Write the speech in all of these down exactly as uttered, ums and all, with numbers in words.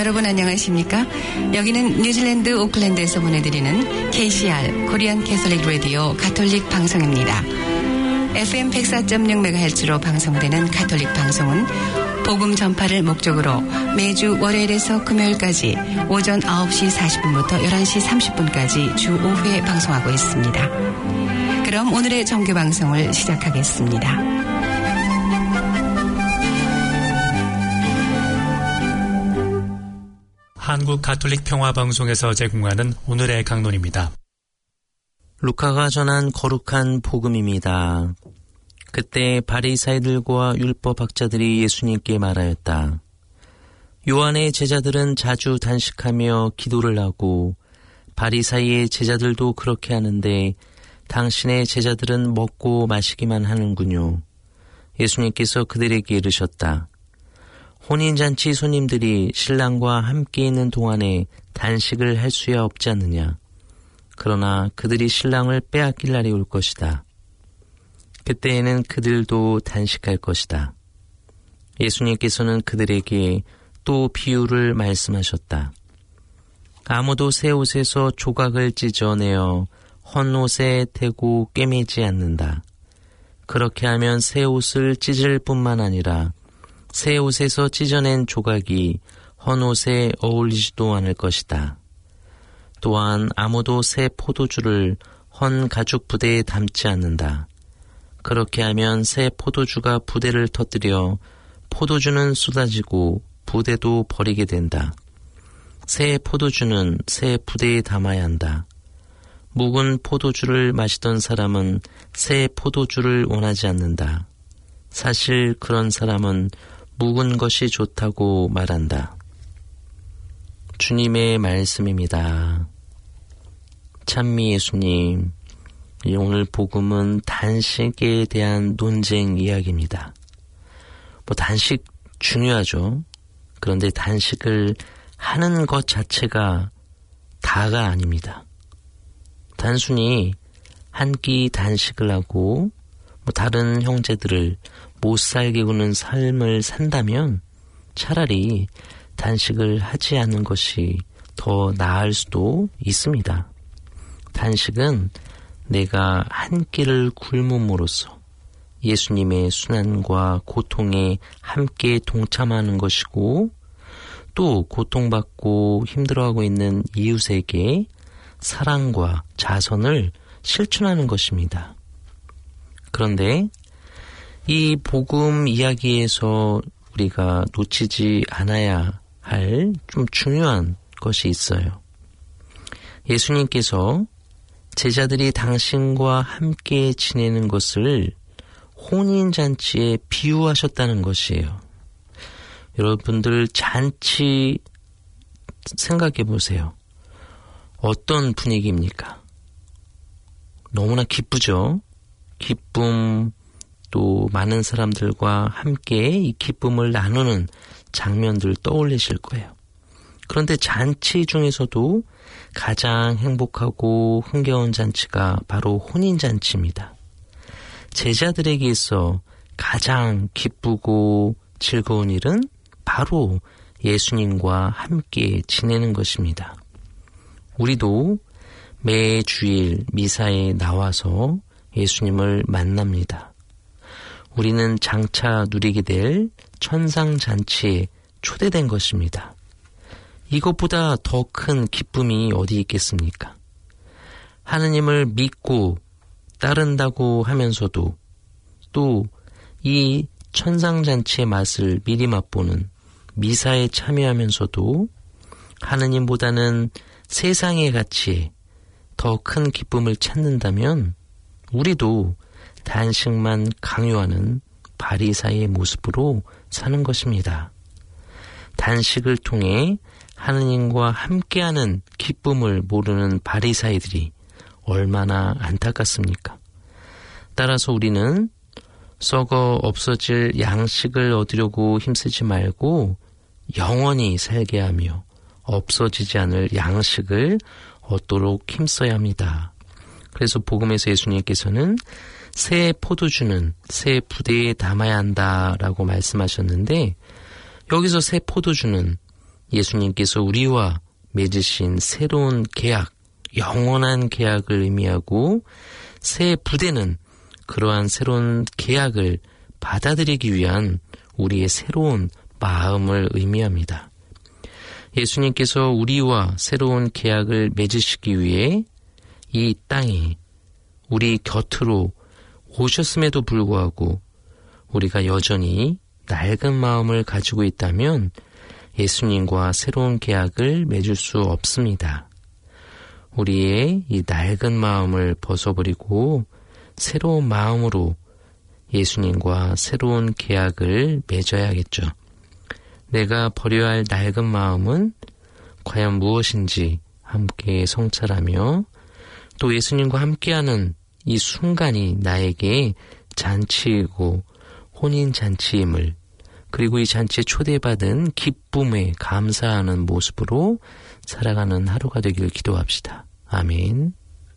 여러분 안녕하십니까? 여기는 뉴질랜드 오클랜드에서 보내드리는 케이씨알 코리안 캐톨릭 라디오 가톨릭 방송입니다. 에프엠 백사 점 육 메가헤르츠로 방송되는 가톨릭 방송은 복음 전파를 목적으로 매주 월요일에서 금요일까지 오전 아홉 시 사십 분부터 열한 시 삼십 분까지 주 오 회 방송하고 있습니다. 그럼 오늘의 정규 방송을 시작하겠습니다. 한국 가톨릭 평화방송에서 제공하는 오늘의 강론입니다. 루카가 전한 거룩한 복음입니다. 그때 바리사이들과 율법학자들이 예수님께 말하였다. 요한의 제자들은 자주 단식하며 기도를 하고 바리사이의 제자들도 그렇게 하는데 당신의 제자들은 먹고 마시기만 하는군요. 예수님께서 그들에게 이르셨다. 혼인잔치 손님들이 신랑과 함께 있는 동안에 단식을 할 수야 없지 않느냐. 그러나 그들이 신랑을 빼앗길 날이 올 것이다. 그때에는 그들도 단식할 것이다. 예수님께서는 그들에게 또 비유를 말씀하셨다. 아무도 새 옷에서 조각을 찢어내어 헌 옷에 대고 꿰매지 않는다. 그렇게 하면 새 옷을 찢을 뿐만 아니라 새 옷에서 찢어낸 조각이 헌 옷에 어울리지도 않을 것이다. 또한 아무도 새 포도주를 헌 가죽 부대에 담지 않는다. 그렇게 하면 새 포도주가 부대를 터뜨려 포도주는 쏟아지고 부대도 버리게 된다. 새 포도주는 새 부대에 담아야 한다. 묵은 포도주를 마시던 사람은 새 포도주를 원하지 않는다. 사실 그런 사람은 묵은 것이 좋다고 말한다. 주님의 말씀입니다. 찬미 예수님, 오늘 복음은 단식에 대한 논쟁 이야기입니다. 뭐 단식 중요하죠. 그런데 단식을 하는 것 자체가 다가 아닙니다. 단순히 한 끼 단식을 하고 뭐 다른 형제들을 못 살게 구는 삶을 산다면 차라리 단식을 하지 않는 것이 더 나을 수도 있습니다. 단식은 내가 한 끼를 굶음으로써 예수님의 순환과 고통에 함께 동참하는 것이고 또 고통받고 힘들어하고 있는 이웃에게 사랑과 자선을 실천하는 것입니다. 그런데 이 복음 이야기에서 우리가 놓치지 않아야 할 좀 중요한 것이 있어요. 예수님께서 제자들이 당신과 함께 지내는 것을 혼인잔치에 비유하셨다는 것이에요. 여러분들 잔치 생각해 보세요. 어떤 분위기입니까? 너무나 기쁘죠? 기쁨, 또 많은 사람들과 함께 이 기쁨을 나누는 장면들 떠올리실 거예요. 그런데 잔치 중에서도 가장 행복하고 흥겨운 잔치가 바로 혼인잔치입니다. 제자들에게 있어 가장 기쁘고 즐거운 일은 바로 예수님과 함께 지내는 것입니다. 우리도 매 주일 미사에 나와서 예수님을 만납니다. 우리는 장차 누리게 될 천상잔치에 초대된 것입니다. 이것보다 더 큰 기쁨이 어디 있겠습니까? 하느님을 믿고 따른다고 하면서도 또 이 천상잔치의 맛을 미리 맛보는 미사에 참여하면서도 하느님보다는 세상의 가치에 더 큰 기쁨을 찾는다면 우리도 단식만 강요하는 바리사이의 모습으로 사는 것입니다. 단식을 통해 하느님과 함께하는 기쁨을 모르는 바리사이들이 얼마나 안타깝습니까? 따라서 우리는 썩어 없어질 양식을 얻으려고 힘쓰지 말고 영원히 살게 하며 없어지지 않을 양식을 얻도록 힘써야 합니다. 그래서 복음에서 예수님께서는 새 포도주는 새 부대에 담아야 한다라고 말씀하셨는데 여기서 새 포도주는 예수님께서 우리와 맺으신 새로운 계약, 영원한 계약을 의미하고 새 부대는 그러한 새로운 계약을 받아들이기 위한 우리의 새로운 마음을 의미합니다. 예수님께서 우리와 새로운 계약을 맺으시기 위해 이 땅에 우리 곁으로 오셨음에도 불구하고 우리가 여전히 낡은 마음을 가지고 있다면 예수님과 새로운 계약을 맺을 수 없습니다. 우리의 이 낡은 마음을 벗어버리고 새로운 마음으로 예수님과 새로운 계약을 맺어야겠죠. 내가 버려야 할 낡은 마음은 과연 무엇인지 함께 성찰하며 또 예수님과 함께하는 이 순간이 나에게 잔치이고 혼인잔치임을, 그리고 이 잔치에 초대받은 기쁨에 감사하는 모습으로 살아가는 하루가 되길 기도합시다. 아멘.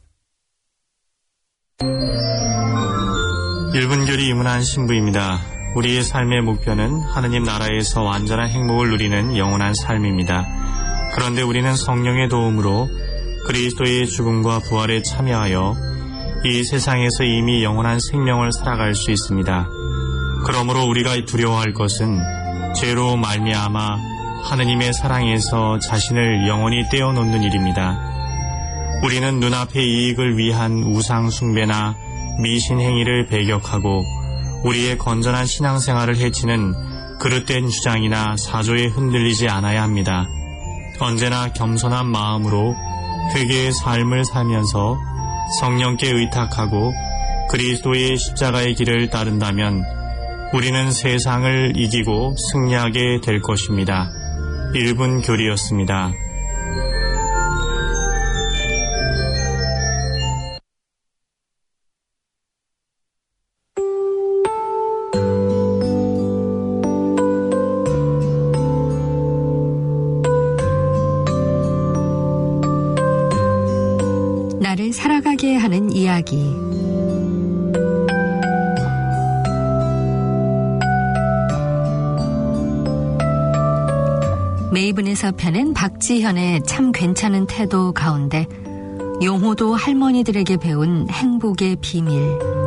일분결이 이문한 신부입니다. 우리의 삶의 목표는 하느님 나라에서 완전한 행복을 누리는 영원한 삶입니다. 그런데 우리는 성령의 도움으로 그리스도의 죽음과 부활에 참여하여 이 세상에서 이미 영원한 생명을 살아갈 수 있습니다. 그러므로 우리가 두려워할 것은 죄로 말미암아 하느님의 사랑에서 자신을 영원히 떼어놓는 일입니다. 우리는 눈앞의 이익을 위한 우상 숭배나 미신 행위를 배격하고 우리의 건전한 신앙생활을 해치는 그릇된 주장이나 사조에 흔들리지 않아야 합니다. 언제나 겸손한 마음으로 회개의 삶을 살면서 성령께 의탁하고 그리스도의 십자가의 길을 따른다면 우리는 세상을 이기고 승리하게 될 것입니다. 일분 교리였습니다. 나를 살아가게 하는 이야기. 메이븐에서 펴낸 박지현의 참 괜찮은 태도 가운데 용호도 할머니들에게 배운 행복의 비밀.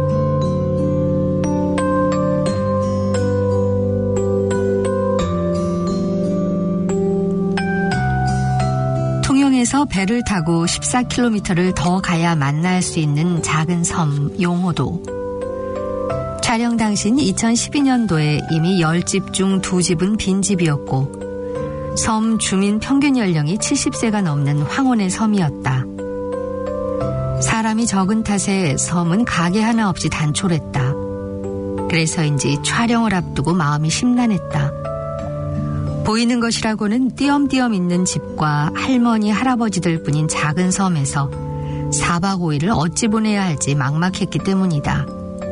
통영에서 배를 타고 십사 킬로미터를 더 가야 만날 수 있는 작은 섬 용호도. 촬영 당시인 이천십이 년도에 이미 열 집 중 두 집은 빈집이었고 섬 주민 평균 연령이 칠십 세가 넘는 황혼의 섬이었다. 사람이 적은 탓에 섬은 가게 하나 없이 단촐했다. 그래서인지 촬영을 앞두고 마음이 심란했다. 보이는 것이라고는 띄엄띄엄 있는 집과 할머니, 할아버지들 뿐인 작은 섬에서 사박 오 일을 어찌 보내야 할지 막막했기 때문이다.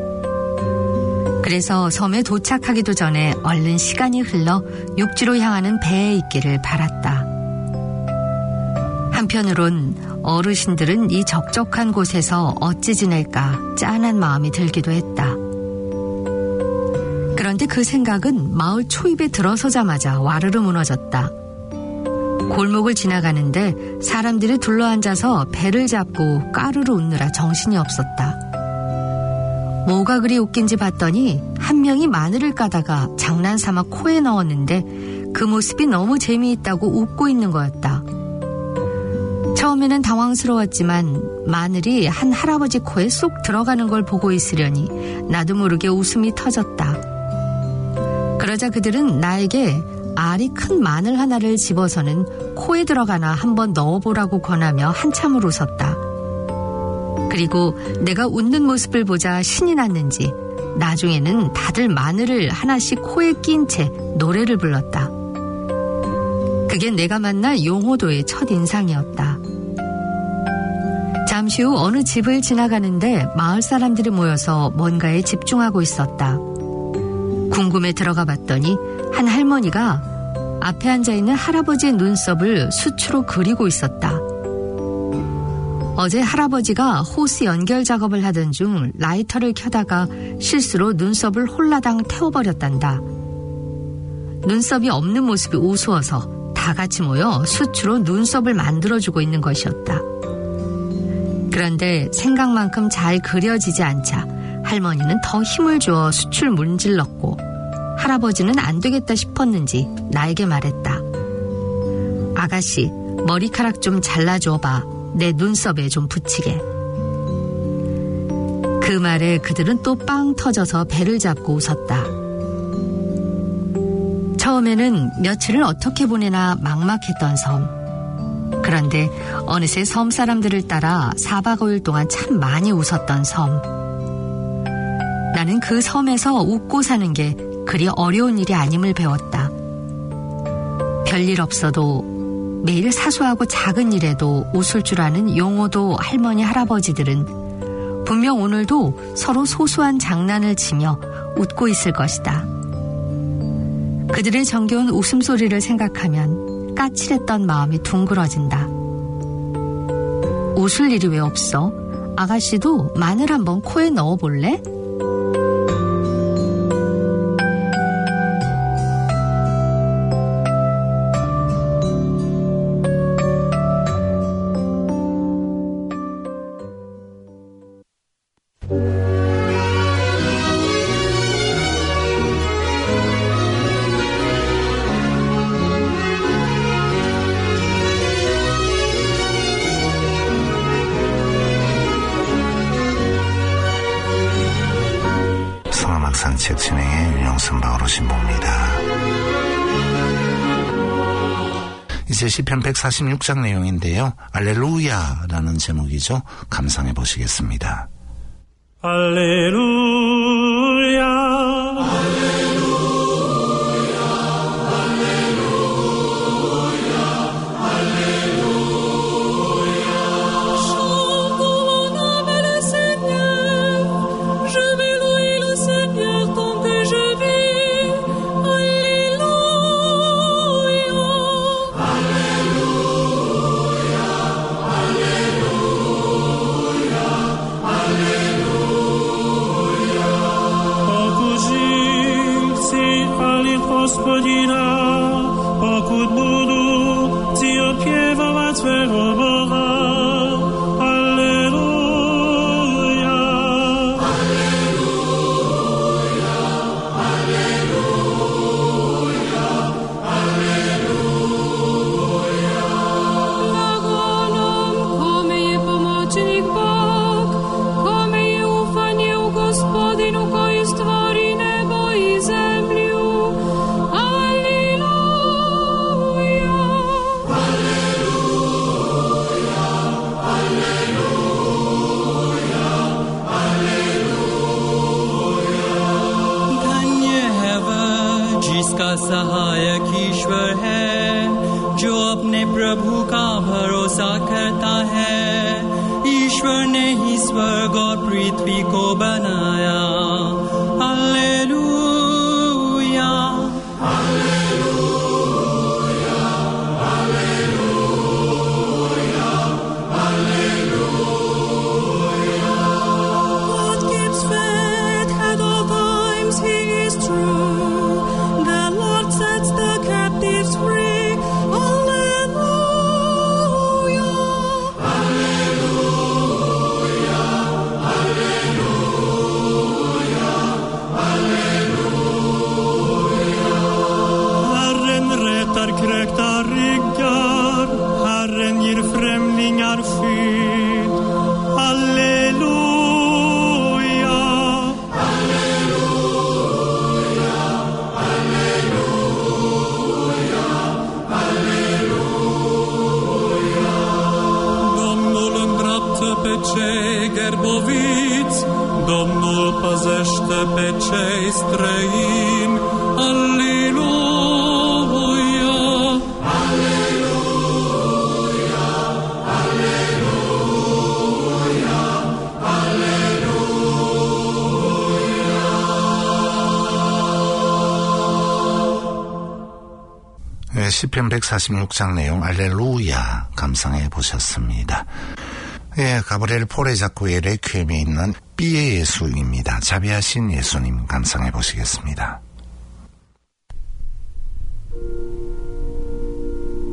그래서 섬에 도착하기도 전에 얼른 시간이 흘러 육지로 향하는 배에 있기를 바랐다. 한편으론 어르신들은 이 적적한 곳에서 어찌 지낼까 짠한 마음이 들기도 했다. 그런데 그 생각은 마을 초입에 들어서자마자 와르르 무너졌다. 골목을 지나가는데 사람들이 둘러앉아서 배를 잡고 까르르 웃느라 정신이 없었다. 뭐가 그리 웃긴지 봤더니 한 명이 마늘을 까다가 장난삼아 코에 넣었는데 그 모습이 너무 재미있다고 웃고 있는 거였다. 처음에는 당황스러웠지만 마늘이 한 할아버지 코에 쏙 들어가는 걸 보고 있으려니 나도 모르게 웃음이 터졌다. 그러자 그들은 나에게 알이 큰 마늘 하나를 집어서는 코에 들어가나 한번 넣어보라고 권하며 한참을 웃었다. 그리고 내가 웃는 모습을 보자 신이 났는지 나중에는 다들 마늘을 하나씩 코에 낀 채 노래를 불렀다. 그게 내가 만날 용호도의 첫 인상이었다. 잠시 후 어느 집을 지나가는데 마을 사람들이 모여서 뭔가에 집중하고 있었다. 궁금해 들어가 봤더니 한 할머니가 앞에 앉아있는 할아버지의 눈썹을 수초로 그리고 있었다. 어제 할아버지가 호스 연결 작업을 하던 중 라이터를 켜다가 실수로 눈썹을 홀라당 태워버렸단다. 눈썹이 없는 모습이 우스워서 다 다 같이 모여 수추로 눈썹을 만들어주고 있는 것이었다. 그런데 생각만큼 잘 그려지지 않자 할머니는 더 힘을 주어 수출 문질렀고 할아버지는 안 되겠다 싶었는지 나에게 말했다. 아가씨, 머리카락 좀 잘라줘봐. 내 눈썹에 좀 붙이게. 그 말에 그들은 또 빵 터져서 배를 잡고 웃었다. 처음에는 며칠을 어떻게 보내나 막막했던 섬. 그런데 어느새 섬 사람들을 따라 사박 오일 동안 참 많이 웃었던 섬. 나는 그 섬에서 웃고 사는 게 그리 어려운 일이 아님을 배웠다. 별일 없어도 매일 사소하고 작은 일에도 웃을 줄 아는 용호도 할머니 할아버지들은 분명 오늘도 서로 소소한 장난을 치며 웃고 있을 것이다. 그들의 정겨운 웃음소리를 생각하면 까칠했던 마음이 둥그러진다. 웃을 일이 왜 없어? 아가씨도 마늘 한번 코에 넣어볼래? 산책 진행의 윤영선 바오로 신부입니다. 이제 시편 백사십육 장 내용인데요. 알렐루야라는 제목이죠. 감상해 보시겠습니다. 알렐루야 알렐루야 알렐루야 알렐루야 Chantons l'âme et le Seigneur Je vais louer le Seigneur tant que je vis Alléluia Alléluia Alléluia Alléluia Покужимся али Господина Покуд буду Ці опєвувати свого Бога Аллилуйя Аллилуйя Аллилуйя Аллилуйя Благо нам, коме є помочник Бог коме є уфання у Господину, кой створі небо і землю Аллилуйя Аллилуйя Аллилуйя Аллилуйя धन्य है वह जिसका सहायक ईश्वर है जो अपने प्रभु का भरोसा करता है ईश्वर ने ही स्वर्ग और पृथ्वी को बनाया hallelujah hallelujah hallelujah hallelujah God gives faith at all times, He is true. The Lord sets the captives free. Alleluia. Alleluia. Alleluia. Alleluia. Herren rätar krökta ryggar. Herren ger främlingar skydd. Alleluia. Alleluia. Alleluia. Alleluia. Domnul îndreaptă pe cei gerboviți, Domnul păzește pe cei străini. Alleluia. Alleluia. Alleluia. 네, 시편 백사십육 장 내용 알렐루야 감상해 보셨습니다. 예, 가브리엘 포레자쿠의 레퀴엠에 있는 삐의 예수입니다. 자비하신 예수님 감상해 보시겠습니다.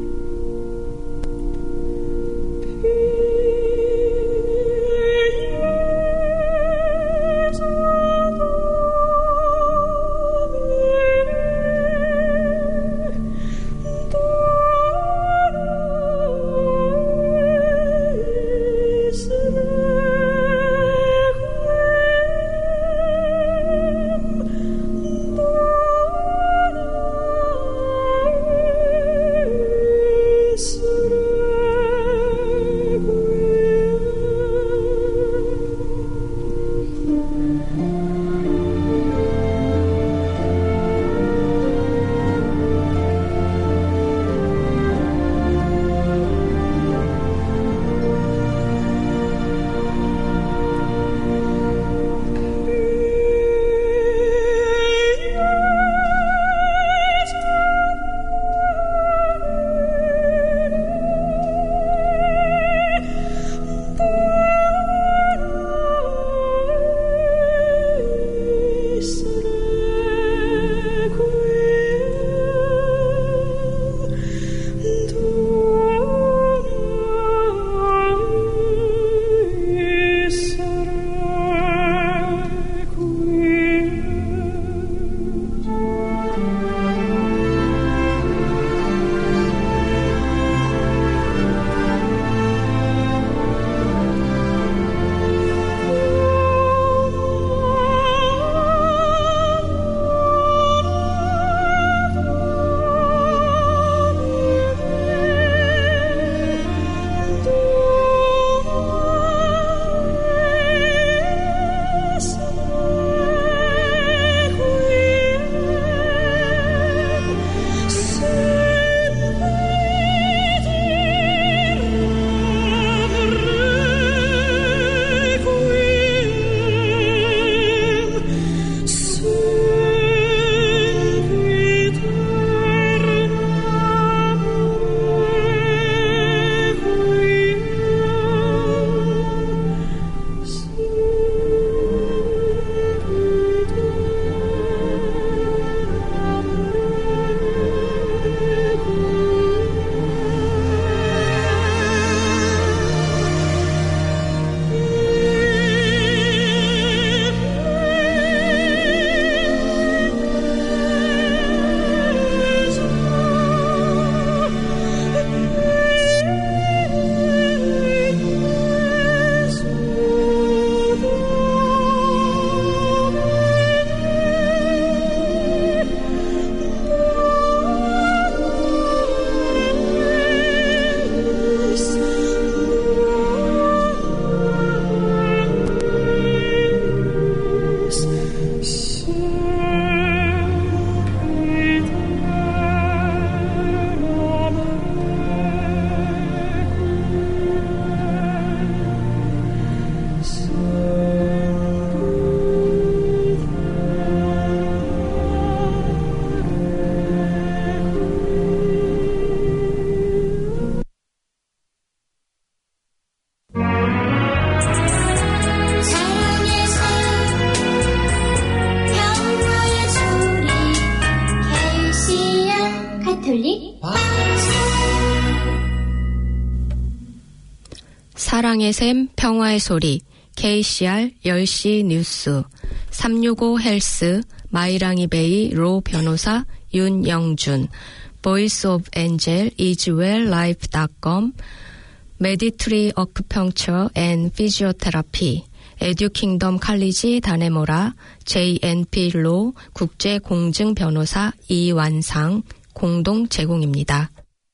사랑의 샘, 평화의 소리, 케이씨알 열 시 뉴스, 삼육오 헬스, 마이랑이 베이 로 변호사 윤영준, 보이스 오브 엔젤, 이즈웰 라이프 닷컴, 메디트리 어큐펑처 앤 피지오테라피, 에듀킹덤 칼리지 다네모라, 제이엔피 로 국제 공증 변호사 이완상 공동 제공입니다.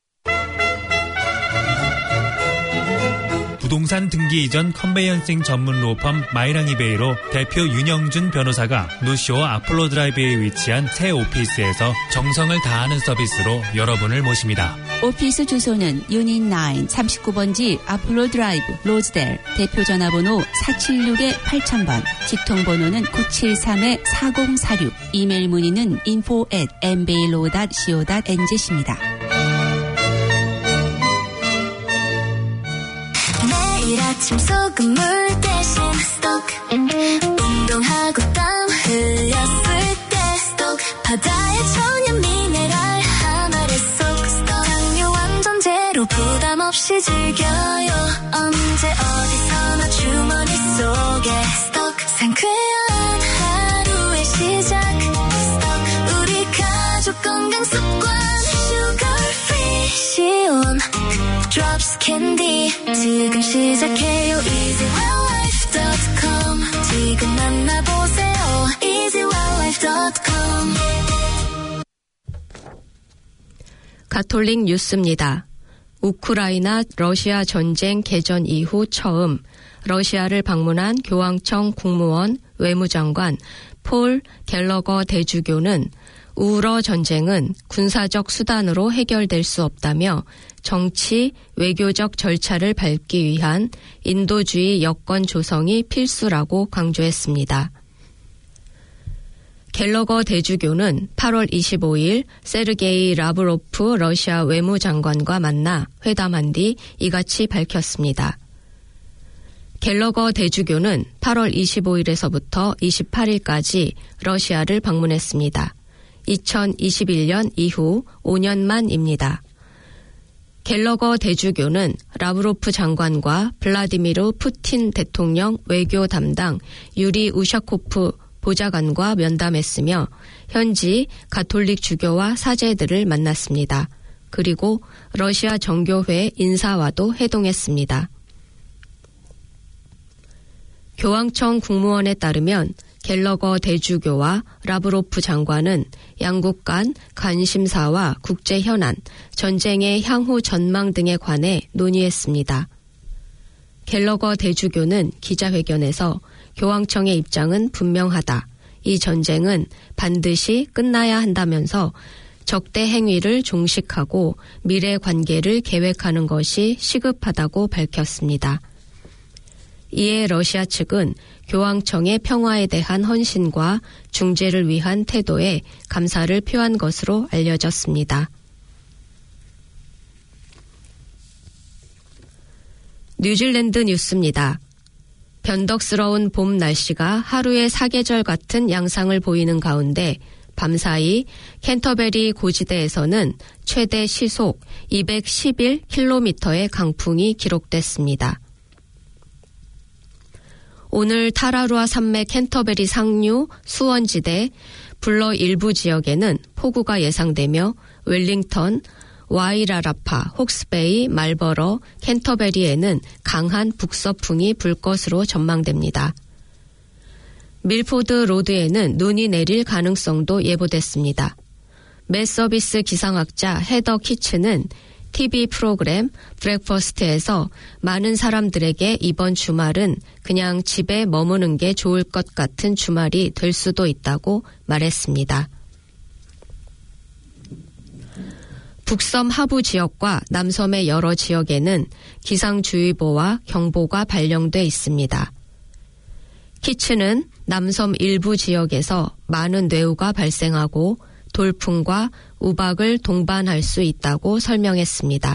부동산 등기 이전 컨베이언싱 전문 로펌 마이랑이베이로 대표 윤영준 변호사가 노쇼 아폴로 드라이브에 위치한 새 오피스에서 정성을 다하는 서비스로 여러분을 모십니다. 오피스 주소는 유닛 나인 삼십구 번지 아폴로 드라이브 로즈델, 대표 전화번호 사칠육 팔천 번, 직통번호는 구칠삼 사공사육, 이메일 문의는 인포 앳 엠베일로 닷 씨오 닷 엔지씨입니다. 매일 아침 소금물 대신 스톡, 운동하고 땀 흘렸을 때 스톡, 바다의 천연 미네랄 하나를 쏙 스톡, 당뇨 완전 제로 부담 없이 즐겨요. 언제 어디서나 주머니 속에 스톡, 상쾌한 하루의 시작 스톡, 우리 가족 건강 습관 슈거 프리 시온 Drops Candy 지금 시작해요. 이지웰라이프 닷컴 지금 만나보세요. 이지웰라이프 닷컴. 가톨릭 뉴스입니다. 우크라이나 러시아 전쟁 개전 이후 처음 러시아를 방문한 교황청 국무원 외무장관 폴 갤러거 대주교는 우러 전쟁은 군사적 수단으로 해결될 수 없다며 정치, 외교적 절차를 밟기 위한 인도주의 여건 조성이 필수라고 강조했습니다. 갤러거 대주교는 팔월 이십오일 세르게이 라브로프 러시아 외무장관과 만나 회담한 뒤 이같이 밝혔습니다. 갤러거 대주교는 팔월 이십오일에서부터 이십팔일까지 러시아를 방문했습니다. 이천이십일년 이후 오 년 만입니다. 갤러거 대주교는 라브로프 장관과 블라디미르 푸틴 대통령 외교 담당 유리 우샤코프 보좌관과 면담했으며 현지 가톨릭 주교와 사제들을 만났습니다. 그리고 러시아 정교회 인사와도 회동했습니다. 교황청 국무원에 따르면 갤러거 대주교와 라브로프 장관은 양국 간 관심사와 국제 현안, 전쟁의 향후 전망 등에 관해 논의했습니다. 갤러거 대주교는 기자회견에서 교황청의 입장은 분명하다. 이 전쟁은 반드시 끝나야 한다면서 적대 행위를 종식하고 미래 관계를 계획하는 것이 시급하다고 밝혔습니다. 이에 러시아 측은 교황청의 평화에 대한 헌신과 중재를 위한 태도에 감사를 표한 것으로 알려졌습니다. 뉴질랜드 뉴스입니다. 변덕스러운 봄 날씨가 하루의 사계절 같은 양상을 보이는 가운데 밤사이 캔터베리 고지대에서는 최대 시속 이백십일 킬로미터의 강풍이 기록됐습니다. 오늘 타라루아 산맥 캔터베리 상류 수원지대 블러 일부 지역에는 폭우가 예상되며 웰링턴, 와이라라파, 혹스베이, 말버러, 캔터베리에는 강한 북서풍이 불 것으로 전망됩니다. 밀포드 로드에는 눈이 내릴 가능성도 예보됐습니다. 맷서비스 기상학자 헤더 키츠는 티비 프로그램 브렉퍼스트에서 많은 사람들에게 이번 주말은 그냥 집에 머무는 게 좋을 것 같은 주말이 될 수도 있다고 말했습니다. 북섬 하부 지역과 남섬의 여러 지역에는 기상주의보와 경보가 발령돼 있습니다. 키츠는 남섬 일부 지역에서 많은 뇌우가 발생하고 돌풍과 우박을 동반할 수 있다고 설명했습니다.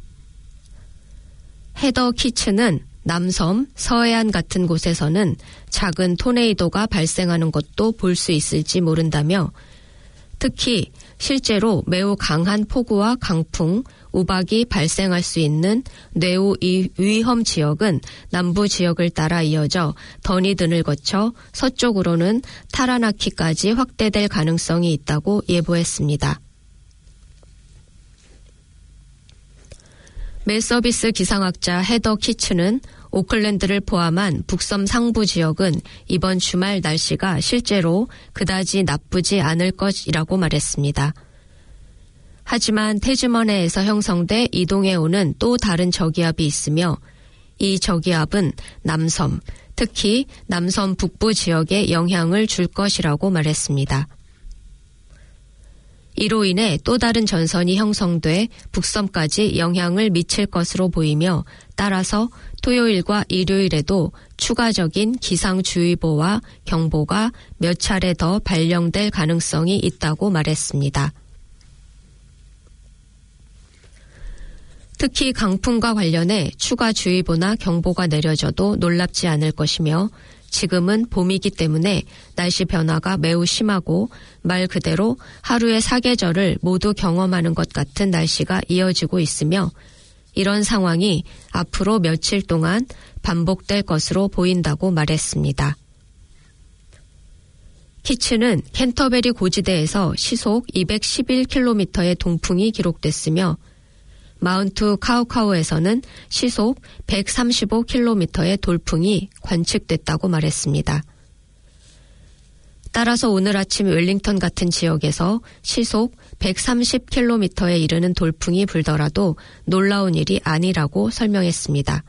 헤더 키츠는 남섬, 서해안 같은 곳에서는 작은 토네이도가 발생하는 것도 볼 수 있을지 모른다며 특히 실제로 매우 강한 폭우와 강풍, 우박이 발생할 수 있는 뇌우 위험 지역은 남부 지역을 따라 이어져 더니든을 거쳐 서쪽으로는 타라나키까지 확대될 가능성이 있다고 예보했습니다. 멜서비스 기상학자 헤더 키츠는 오클랜드를 포함한 북섬 상부 지역은 이번 주말 날씨가 실제로 그다지 나쁘지 않을 것이라고 말했습니다. 하지만 태즈머네에서 형성돼 이동해오는 또 다른 저기압이 있으며 이 저기압은 남섬, 특히 남섬 북부 지역에 영향을 줄 것이라고 말했습니다. 이로 인해 또 다른 전선이 형성돼 북섬까지 영향을 미칠 것으로 보이며 따라서 토요일과 일요일에도 추가적인 기상주의보와 경보가 몇 차례 더 발령될 가능성이 있다고 말했습니다. 특히 강풍과 관련해 추가 주의보나 경보가 내려져도 놀랍지 않을 것이며 지금은 봄이기 때문에 날씨 변화가 매우 심하고 말 그대로 하루의 사계절을 모두 경험하는 것 같은 날씨가 이어지고 있으며 이런 상황이 앞으로 며칠 동안 반복될 것으로 보인다고 말했습니다. 키츠는 캔터베리 고지대에서 시속 이백십일 킬로미터의 동풍이 기록됐으며 마운트 카우카우에서는 시속 백삼십오 킬로미터의 돌풍이 관측됐다고 말했습니다. 따라서 오늘 아침 웰링턴 같은 지역에서 시속 백삼십 킬로미터에 이르는 돌풍이 불더라도 놀라운 일이 아니라고 설명했습니다.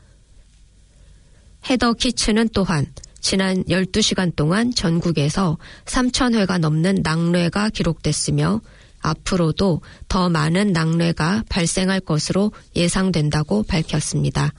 헤더 키츠는 또한 지난 열두 시간 동안 전국에서 삼천 회가 넘는 낙뢰가 기록됐으며 앞으로도 더 많은 낙뢰가 발생할 것으로 예상된다고 밝혔습니다.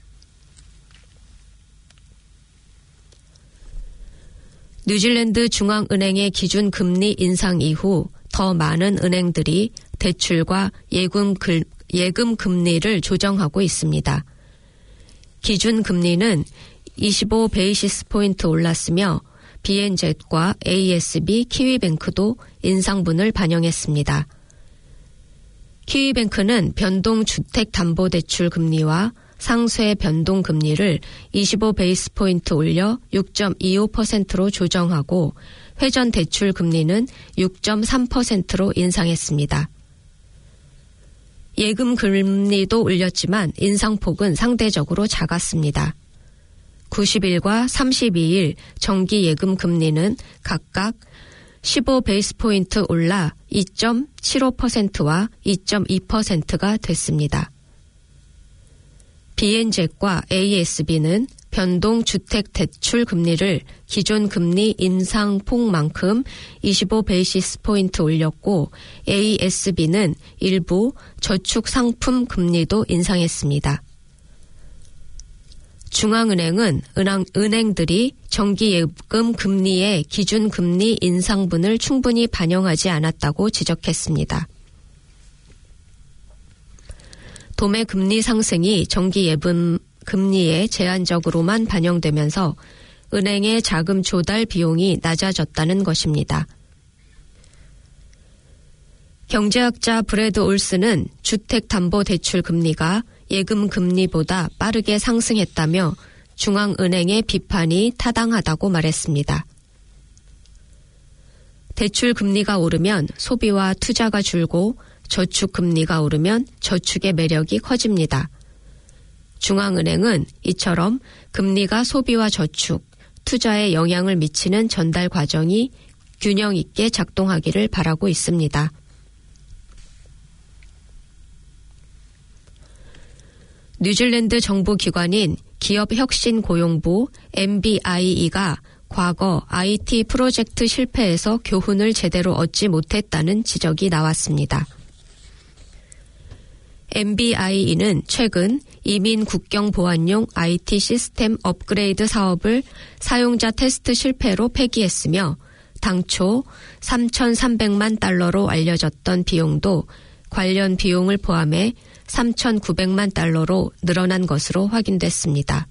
뉴질랜드 중앙은행의 기준 금리 인상 이후 더 많은 은행들이 대출과 예금, 글, 예금 금리를 조정하고 있습니다. 기준 금리는 이십오 베이시스 포인트 올랐으며 비엔젯과 에이에스비, 키위뱅크도 인상분을 반영했습니다. 키위뱅크는 변동주택담보대출 금리와 상쇄 변동금리를 이십오 베이스 포인트 올려 육 점 이오 퍼센트로 조정하고 회전대출 금리는 육 점 삼 퍼센트로 인상했습니다. 예금 금리도 올렸지만 인상폭은 상대적으로 작았습니다. 구십 일과 삼십이 일 정기 예금 금리는 각각 십오 베이스 포인트 올라 이 점 칠오 퍼센트와 이 점 이 퍼센트가 됐습니다. 비엔젯과 에이에스비는 변동주택 대출 금리를 기존 금리 인상폭만큼 이십오 베이시스 포인트 올렸고 에이에스비는 일부 저축 상품 금리도 인상했습니다. 중앙은행은 은행, 은행들이 정기예금 금리의 기준 금리 인상분을 충분히 반영하지 않았다고 지적했습니다. 도매 금리 상승이 정기예금 금리에 제한적으로만 반영되면서 은행의 자금 조달 비용이 낮아졌다는 것입니다. 경제학자 브래드 올스는 주택담보대출 금리가 예금 금리보다 빠르게 상승했다며 중앙은행의 비판이 타당하다고 말했습니다. 대출 금리가 오르면 소비와 투자가 줄고 저축 금리가 오르면 저축의 매력이 커집니다. 중앙은행은 이처럼 금리가 소비와 저축, 투자에 영향을 미치는 전달 과정이 균형 있게 작동하기를 바라고 있습니다. 뉴질랜드 정부 기관인 기업혁신고용부 엠비아이이가 과거 아이티 프로젝트 실패에서 교훈을 제대로 얻지 못했다는 지적이 나왔습니다. 엠비아이이는 최근 이민 국경 보안용 아이티 시스템 업그레이드 사업을 사용자 테스트 실패로 폐기했으며 당초 삼천삼백만 달러로 알려졌던 비용도 관련 비용을 포함해 삼천구백만 달러로 늘어난 것으로 확인됐습니다.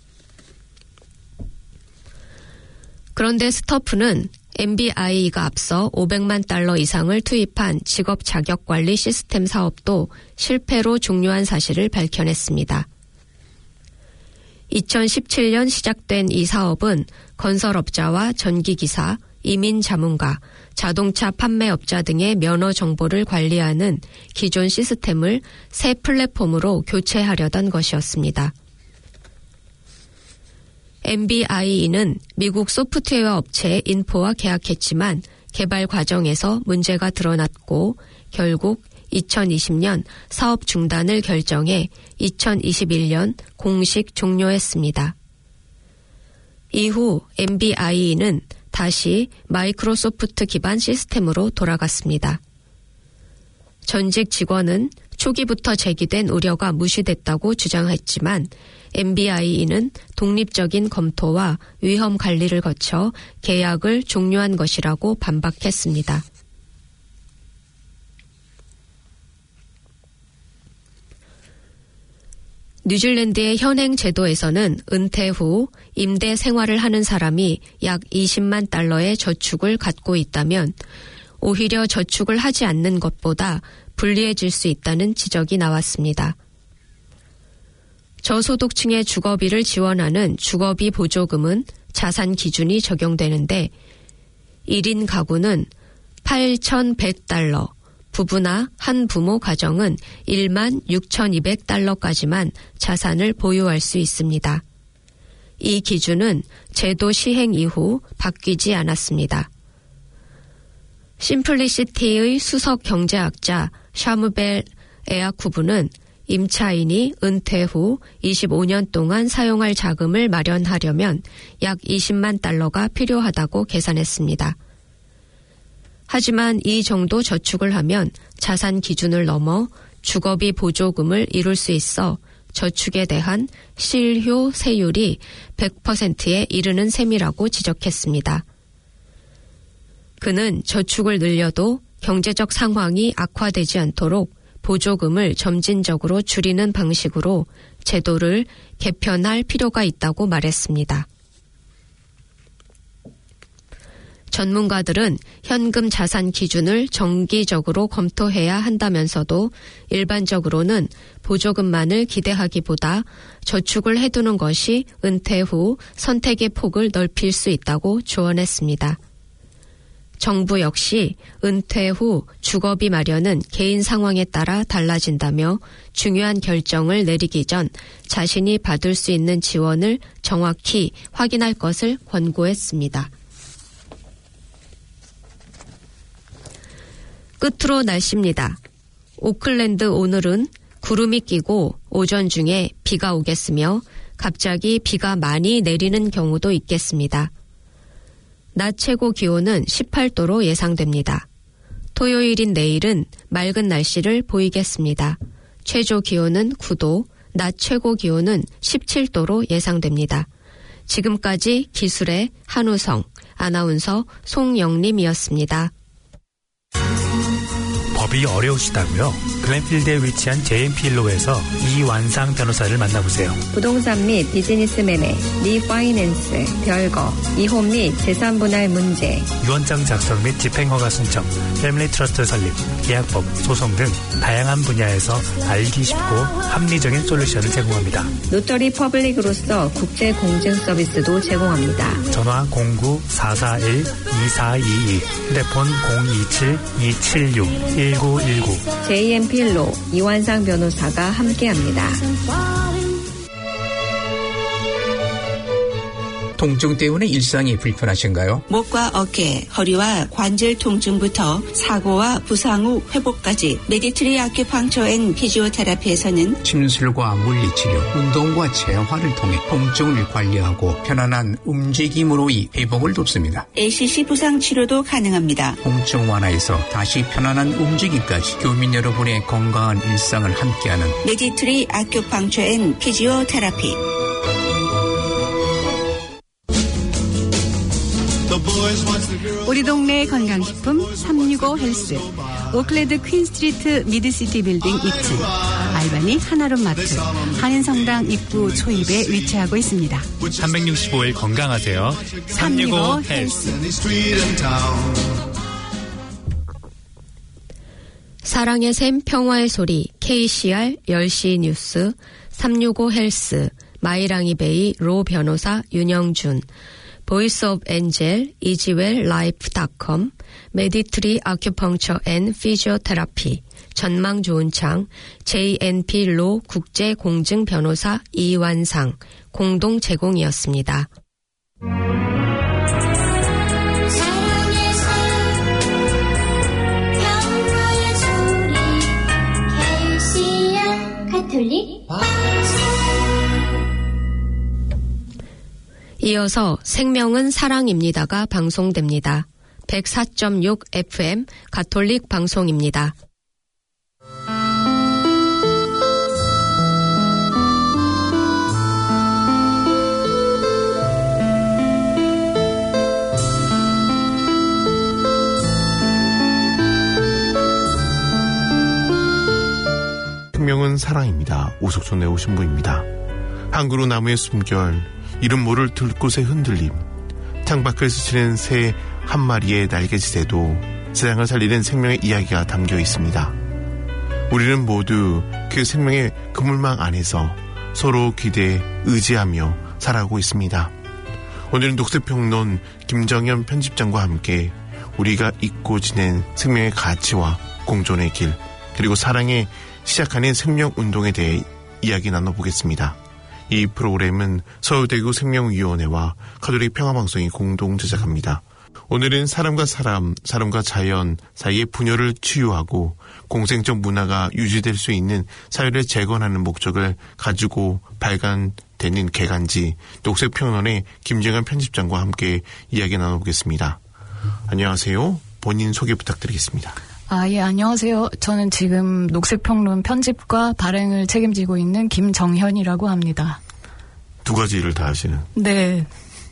그런데 스터프는 엠비아이이가 앞서 오백만 달러 이상을 투입한 직업 자격 관리 시스템 사업도 실패로 종료한 사실을 밝혀냈습니다. 이천십칠 년 시작된 이 사업은 건설업자와 전기기사, 이민 자문가, 자동차 판매업자 등의 면허 정보를 관리하는 기존 시스템을 새 플랫폼으로 교체하려던 것이었습니다. 엠비아이이는 미국 소프트웨어 업체 인포와 계약했지만 개발 과정에서 문제가 드러났고 결국 이천이십 년 사업 중단을 결정해 이천이십일 년 공식 종료했습니다. 이후 엠비아이이는 다시 마이크로소프트 기반 시스템으로 돌아갔습니다. 전직 직원은 초기부터 제기된 우려가 무시됐다고 주장했지만 엠비아이이는 독립적인 검토와 위험 관리를 거쳐 계약을 종료한 것이라고 반박했습니다. 뉴질랜드의 현행 제도에서는 은퇴 후 임대 생활을 하는 사람이 약 이십만 달러의 저축을 갖고 있다면 오히려 저축을 하지 않는 것보다 불리해질 수 있다는 지적이 나왔습니다. 저소득층의 주거비를 지원하는 주거비 보조금은 자산 기준이 적용되는데 일 인 가구는 팔천백 달러, 부부나 한 부모 가정은 일만 육천이백 달러까지만 자산을 보유할 수 있습니다. 이 기준은 제도 시행 이후 바뀌지 않았습니다. 심플리시티의 수석 경제학자 샤무벨 에아쿠브는 임차인이 은퇴 후 이십오 년 동안 사용할 자금을 마련하려면 약 이십만 달러가 필요하다고 계산했습니다. 하지만 이 정도 저축을 하면 자산 기준을 넘어 주거비 보조금을 이룰 수 있어 저축에 대한 실효 세율이 백 퍼센트에 이르는 셈이라고 지적했습니다. 그는 저축을 늘려도 경제적 상황이 악화되지 않도록 보조금을 점진적으로 줄이는 방식으로 제도를 개편할 필요가 있다고 말했습니다. 전문가들은 현금 자산 기준을 정기적으로 검토해야 한다면서도 일반적으로는 보조금만을 기대하기보다 저축을 해두는 것이 은퇴 후 선택의 폭을 넓힐 수 있다고 조언했습니다. 정부 역시 은퇴 후 주거비 마련은 개인 상황에 따라 달라진다며 중요한 결정을 내리기 전 자신이 받을 수 있는 지원을 정확히 확인할 것을 권고했습니다. 끝으로 날씨입니다. 오클랜드 오늘은 구름이 끼고 오전 중에 비가 오겠으며 갑자기 비가 많이 내리는 경우도 있겠습니다. 낮 최고 기온은 십팔 도로 예상됩니다. 토요일인 내일은 맑은 날씨를 보이겠습니다. 최저 기온은 구 도, 낮 최고 기온은 십칠 도로 예상됩니다. 지금까지 기술의 한우성, 아나운서 송영림이었습니다. 법이 어려우시다고요? 글렌필드에 위치한 제이엠피일로에서 이완상 변호사를 만나보세요. 부동산 및 비즈니스 매매, 리파이낸스, 별거, 이혼 및 재산 분할 문제, 유언장 작성 및 집행허가 신청, 패밀리 트러스트 설립, 계약법, 소송 등 다양한 분야에서 알기 쉽고 합리적인 솔루션을 제공합니다. 노터리 퍼블릭으로서 국제 공증 서비스도 제공합니다. 전화 공구 사사일 이사이이, 휴대폰 공이칠 이칠육 일구일구. 제이엠필로 이완상 변호사가 함께합니다. 통증 때문에 일상이 불편하신가요? 목과 어깨, 허리와 관절 통증부터 사고와 부상 후 회복까지 메디트리 아큐펑처 앤 피지오테라피에서는 침술과 물리치료, 운동과 재활을 통해 통증을 관리하고 편안한 움직임으로의 회복을 돕습니다. 에이씨씨 부상 치료도 가능합니다. 통증 완화에서 다시 편안한 움직임까지 교민 여러분의 건강한 일상을 함께하는 메디트리 아큐펑처 앤 피지오테라피. 우리 동네 건강식품 삼육오 헬스, 오클랜드 퀸스트리트 미드시티 빌딩 이 층, 알바니 하나룸 마트, 한인성당 입구 초입에 위치하고 있습니다. 삼백육십오 일 건강하세요. 삼육오 헬스. 사랑의 샘 평화의 소리 케이씨알 열 시 뉴스 삼육오 헬스 마이랑이 베이 로 변호사 윤영준 보이스 오브 엔젤 이지웰 라이프 닷컴 메디트리 아큐펑처 앤 피지오테라피 전망 좋은 창 제이엔피 로 국제 공증 변호사 이완상 공동 제공이었습니다. 가톨릭 이어서 생명은 사랑입니다가 방송됩니다. 백사 점 육 에프엠 가톨릭 방송입니다. 생명은 사랑입니다. 오석촌에 오신 분입니다. 한 그루 나무의 숨결, 이름 모를 들꽃의 흔들림, 창밖을 스치는 새 한 마리의 날개짓에도 세상을 살리는 생명의 이야기가 담겨 있습니다. 우리는 모두 그 생명의 그물망 안에서 서로 기대에 의지하며 살아가고 있습니다. 오늘은 녹색평론 김정현 편집장과 함께 우리가 잊고 지낸 생명의 가치와 공존의 길, 그리고 사랑에 시작하는 생명운동에 대해 이야기 나눠보겠습니다. 이 프로그램은 서울대구 생명위원회와 가톨릭 평화방송이 공동 제작합니다. 오늘은 사람과 사람, 사람과 자연 사이의 분열을 치유하고 공생적 문화가 유지될 수 있는 사회를 재건하는 목적을 가지고 발간되는 개간지 녹색평론의 김정현 편집장과 함께 이야기 나눠보겠습니다. 안녕하세요. 본인 소개 부탁드리겠습니다. 아, 예, 안녕하세요. 저는 지금 녹색평론 편집과 발행을 책임지고 있는 김정현이라고 합니다. 두 가지 일을 다 하시는? 네.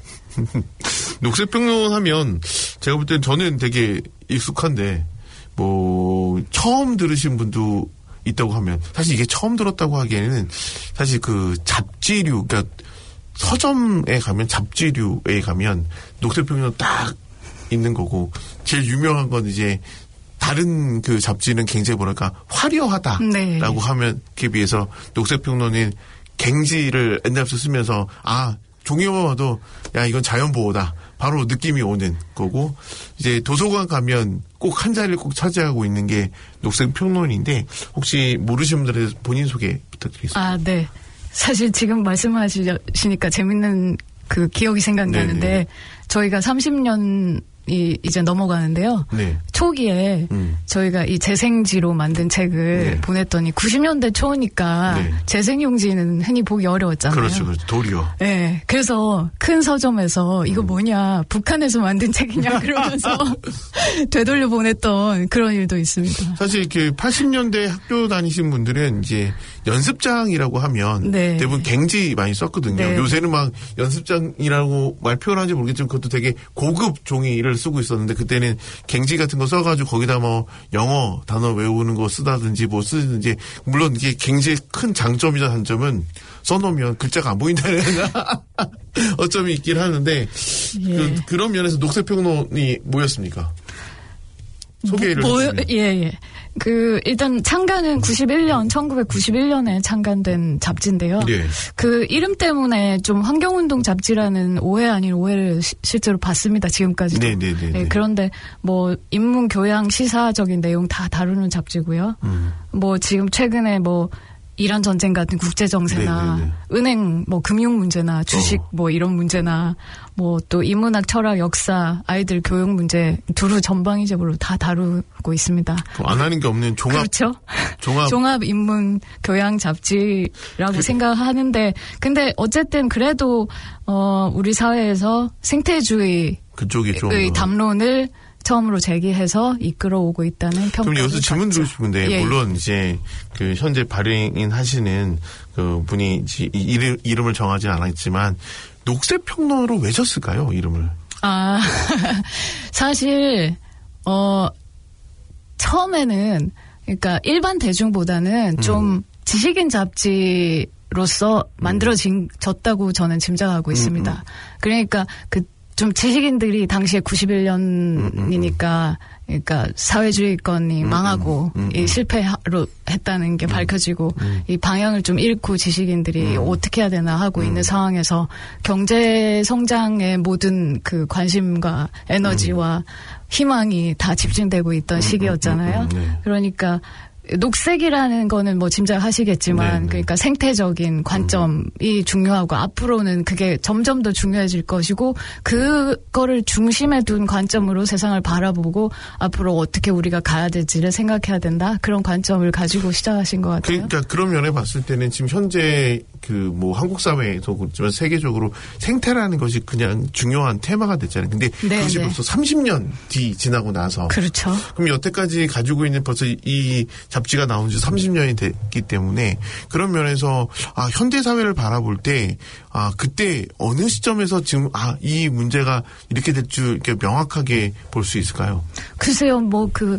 녹색평론 하면 제가 볼 땐 저는 되게 익숙한데 뭐 처음 들으신 분도 있다고 하면 사실 이게 처음 들었다고 하기에는 사실 그 잡지류, 그러니까 서점에 가면 잡지류에 가면 녹색평론 딱 있는 거고 제일 유명한 건 이제 다른 그 잡지는 굉장히 뭐랄까 화려하다라고 네. 하면 그에 비해서 녹색평론은 갱지를 옛날부터 쓰면서 아 종이만 봐도 야 이건 자연보호다 바로 느낌이 오는 거고 이제 도서관 가면 꼭 한 자리를 꼭 차지하고 있는 게 녹색평론인데 혹시 모르시는 분들에 본인 소개 부탁드리겠습니다. 아 네. 사실 지금 말씀하시니까 재밌는 그 기억이 생각나는데 네네. 저희가 삼십 년 이 이제 넘어가는데요. 네. 초기에 음. 저희가 이 재생지로 만든 책을 네. 보냈더니 구십 년대 초니까 네. 재생용지는 흔히 보기 어려웠잖아요. 그렇죠, 그렇죠. 도리어. 네, 그래서 큰 서점에서 이거 뭐냐 북한에서 만든 책이냐 그러면서 되돌려 보냈던 그런 일도 있습니다. 사실 그 팔십 년대 학교 다니신 분들은 이제 연습장이라고 하면 네. 대부분 갱지 많이 썼거든요. 네. 요새는 막 연습장이라고 말 표현하는지 모르겠지만 그것도 되게 고급 종이를 쓰고 있었는데 그때는 갱지 같은 거 써가지고 거기다 뭐 영어 단어 외우는 거 쓰다든지 뭐 쓰든지 물론 이게 갱지의 큰 장점이자 단점은 써놓으면 글자가 안 보인다는 어점이 있긴 하는데 예. 그, 그런 면에서 녹색평론이 뭐였습니까? 소개를 뭐, 뭐, 예, 예. 그, 일단 창간은 구십일 년, 천구백구십일 년에 창간된 잡지인데요. 네. 그 이름 때문에 좀 환경운동 잡지라는 오해 아닌 오해를 시, 실제로 받습니다, 지금까지도. 네네네. 네, 네, 네, 그런데 뭐, 인문, 교양, 시사적인 내용 다 다루는 잡지고요. 음. 뭐, 지금 최근에 뭐, 이란 전쟁 같은 국제 정세나 네네네. 은행 뭐 금융 문제나 주식 어. 뭐 이런 문제나 뭐 또 인문학, 철학, 역사, 아이들 교육 문제 두루 전방위적으로 다 다루고 있습니다. 안 하는 게 없는 종합 그렇죠. 종합 종합 인문 교양 잡지라고 그, 생각하는데 근데 어쨌든 그래도 어 우리 사회에서 생태주의 그쪽이 좀 담론을 처음으로 제기해서 이끌어오고 있다는 평가. 그럼 여기서 질문 드리고 싶은데 예. 물론 이제 그 현재 발행인 하시는 그 분이 이름 이름을 정하지 않았지만 녹색 평론으로 왜 졌을까요 이름을? 아 사실 어 처음에는 그러니까 일반 대중보다는 음. 좀 지식인 잡지로서 만들어졌다고 저는 짐작하고 있습니다. 음, 음. 그러니까 그 좀 지식인들이 당시에 구십일 년이니까 그러니까 사회주의권이 망하고 음, 음, 음, 이 실패로 했다는 게 밝혀지고 음. 이 방향을 좀 잃고 지식인들이 음. 어떻게 해야 되나 하고 음. 있는 상황에서 경제 성장의 모든 그 관심과 에너지와 음. 희망이 다 집중되고 있던 음, 시기였잖아요. 음, 음, 음, 네. 그러니까 녹색이라는 거는 뭐 짐작하시겠지만 네네. 그러니까 생태적인 관점이 음. 중요하고 앞으로는 그게 점점 더 중요해질 것이고 그거를 중심에 둔 관점으로 세상을 바라보고 앞으로 어떻게 우리가 가야 될지를 생각해야 된다. 그런 관점을 가지고 시작하신 것 같아요. 그러니까 그런 면에 봤을 때는 지금 현재 그 뭐 한국 사회에서 그렇지만 세계적으로 생태라는 것이 그냥 중요한 테마가 됐잖아요. 근데 네네. 그것이 벌써 삼십 년 뒤 지나고 나서 그렇죠. 그럼 여태까지 가지고 있는 벌써 이 잡지가 나온 지 삼십 년이 됐기 때문에 그런 면에서 아 현대 사회를 바라볼 때 아 그때 어느 시점에서 지금 아 이 문제가 이렇게 될 줄 이렇게 명확하게 볼 수 있을까요? 글쎄요, 뭐 그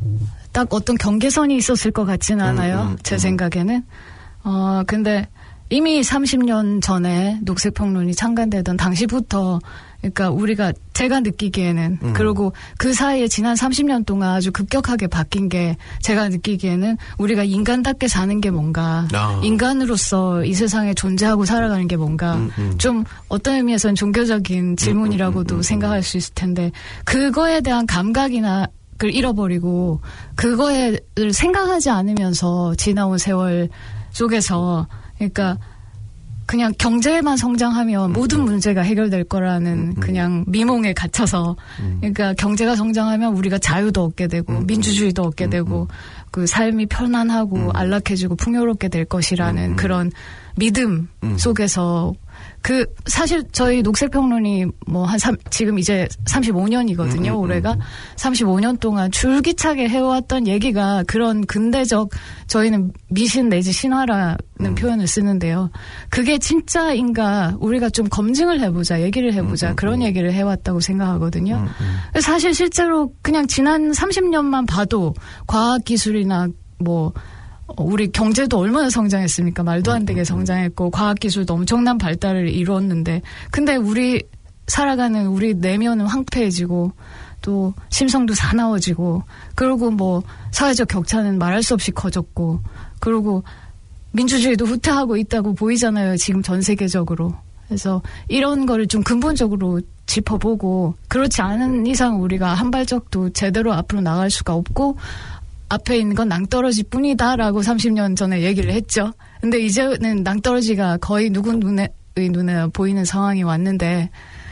딱 어떤 경계선이 있었을 것 같지는 않아요. 음, 음, 제 음. 생각에는. 어 근데 이미 삼십 년 전에 녹색평론이 창간되던 당시부터 그러니까 우리가 제가 느끼기에는 음. 그리고 그 사이에 지난 삼십 년 동안 아주 급격하게 바뀐 게 제가 느끼기에는 우리가 인간답게 사는 게 뭔가 아. 인간으로서 이 세상에 존재하고 살아가는 게 뭔가 음, 음. 좀 어떤 의미에서는 종교적인 질문이라고도 음, 음, 음, 생각할 수 있을 텐데 그거에 대한 감각이나 그걸 잃어버리고 그거를 생각하지 않으면서 지나온 세월 속에서 그러니까 그냥 경제만 성장하면 모든 문제가 해결될 거라는 그냥 미몽에 갇혀서 그러니까 경제가 성장하면 우리가 자유도 얻게 되고 민주주의도 얻게 되고 그 삶이 편안하고 안락해지고 풍요롭게 될 것이라는 그런 믿음 속에서 그 사실 저희 녹색평론이 뭐 한 지금 이제 삼십오 년이거든요. 음, 음, 올해가 음. 삼십오 년 동안 줄기차게 해왔던 얘기가 그런 근대적 저희는 미신 내지 신화라는 음. 표현을 쓰는데요. 그게 진짜인가 우리가 좀 검증을 해보자, 얘기를 해보자 음, 그런 음. 얘기를 해왔다고 생각하거든요. 음, 음. 사실 실제로 그냥 지난 삼십 년만 봐도 과학기술이나 뭐 우리 경제도 얼마나 성장했습니까? 말도 안 되게 성장했고 과학기술도 엄청난 발달을 이루었는데 근데 우리 살아가는 우리 내면은 황폐해지고 또 심성도 사나워지고 그리고 뭐 사회적 격차는 말할 수 없이 커졌고 그리고 민주주의도 후퇴하고 있다고 보이잖아요. 지금 전 세계적으로. 그래서 이런 거를 좀 근본적으로 짚어보고 그렇지 않은 이상 우리가 한 발짝도 제대로 앞으로 나갈 수가 없고 앞에 있는 건 낭떠러지 뿐이다라고 삼십 년 전에 얘기를 했죠. 근데 이제는 낭떠러지가 거의 누구 눈에, 눈에 보이는 상황이 왔는데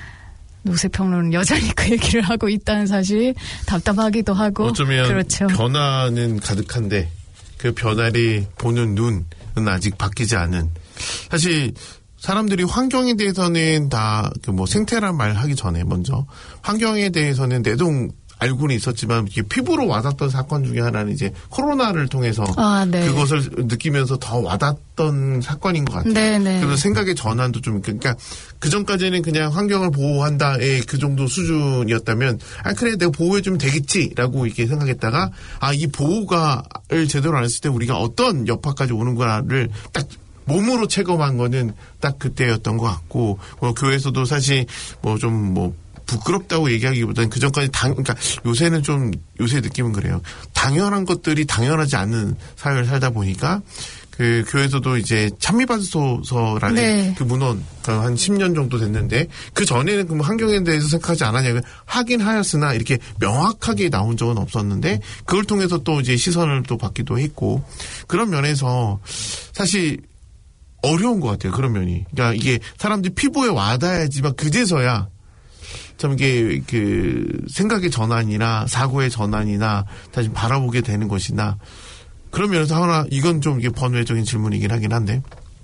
녹색평론은 여전히 그 얘기를 하고 있다는 사실이 답답하기도 하고. 어쩌면 그렇죠. 변화는 가득한데 그 변화를 보는 눈은 아직 바뀌지 않은. 사실 사람들이 환경에 대해서는 다 그 뭐 생태란 말 하기 전에 먼저 환경에 대해서는 내동 알고는 있었지만 피부로 와닿던 사건 중에 하나는 이제 코로나를 통해서 아, 네. 그것을 느끼면서 더 와닿던 사건인 것 같아요. 네, 네. 그래서 생각의 전환도 좀 그러니까 그 전까지는 그냥 환경을 보호한다의 그 정도 수준이었다면 아 그래 내가 보호해주면 되겠지라고 이렇게 생각했다가 아 이 보호가를 제대로 안 했을 때 우리가 어떤 여파까지 오는가를 딱 몸으로 체감한 거는 딱 그때였던 것 같고 뭐 교회에서도 사실 뭐 좀 뭐 부끄럽다고 얘기하기보다는 그 전까지 당, 그러니까 요새는 좀, 요새 느낌은 그래요. 당연한 것들이 당연하지 않은 사회를 살다 보니까 그 교회에서도 이제 찬미반소서라는 네. 그 문헌 한 십 년 정도 됐는데 그 전에는 그 환경에 대해서 생각하지 않았냐고 하긴 하였으나 이렇게 명확하게 나온 적은 없었는데 그걸 통해서 또 이제 시선을 또 받기도 했고 그런 면에서 사실 어려운 것 같아요. 그런 면이. 그러니까 이게 사람들이 피부에 와닿아야지만 그제서야 참 이게 그 생각의 전환이나 사고의 전환이나 다시 바라보게 되는 것이나 그런 면에서 하나 이건 좀 이게 번외적인 질문이긴 하긴 한데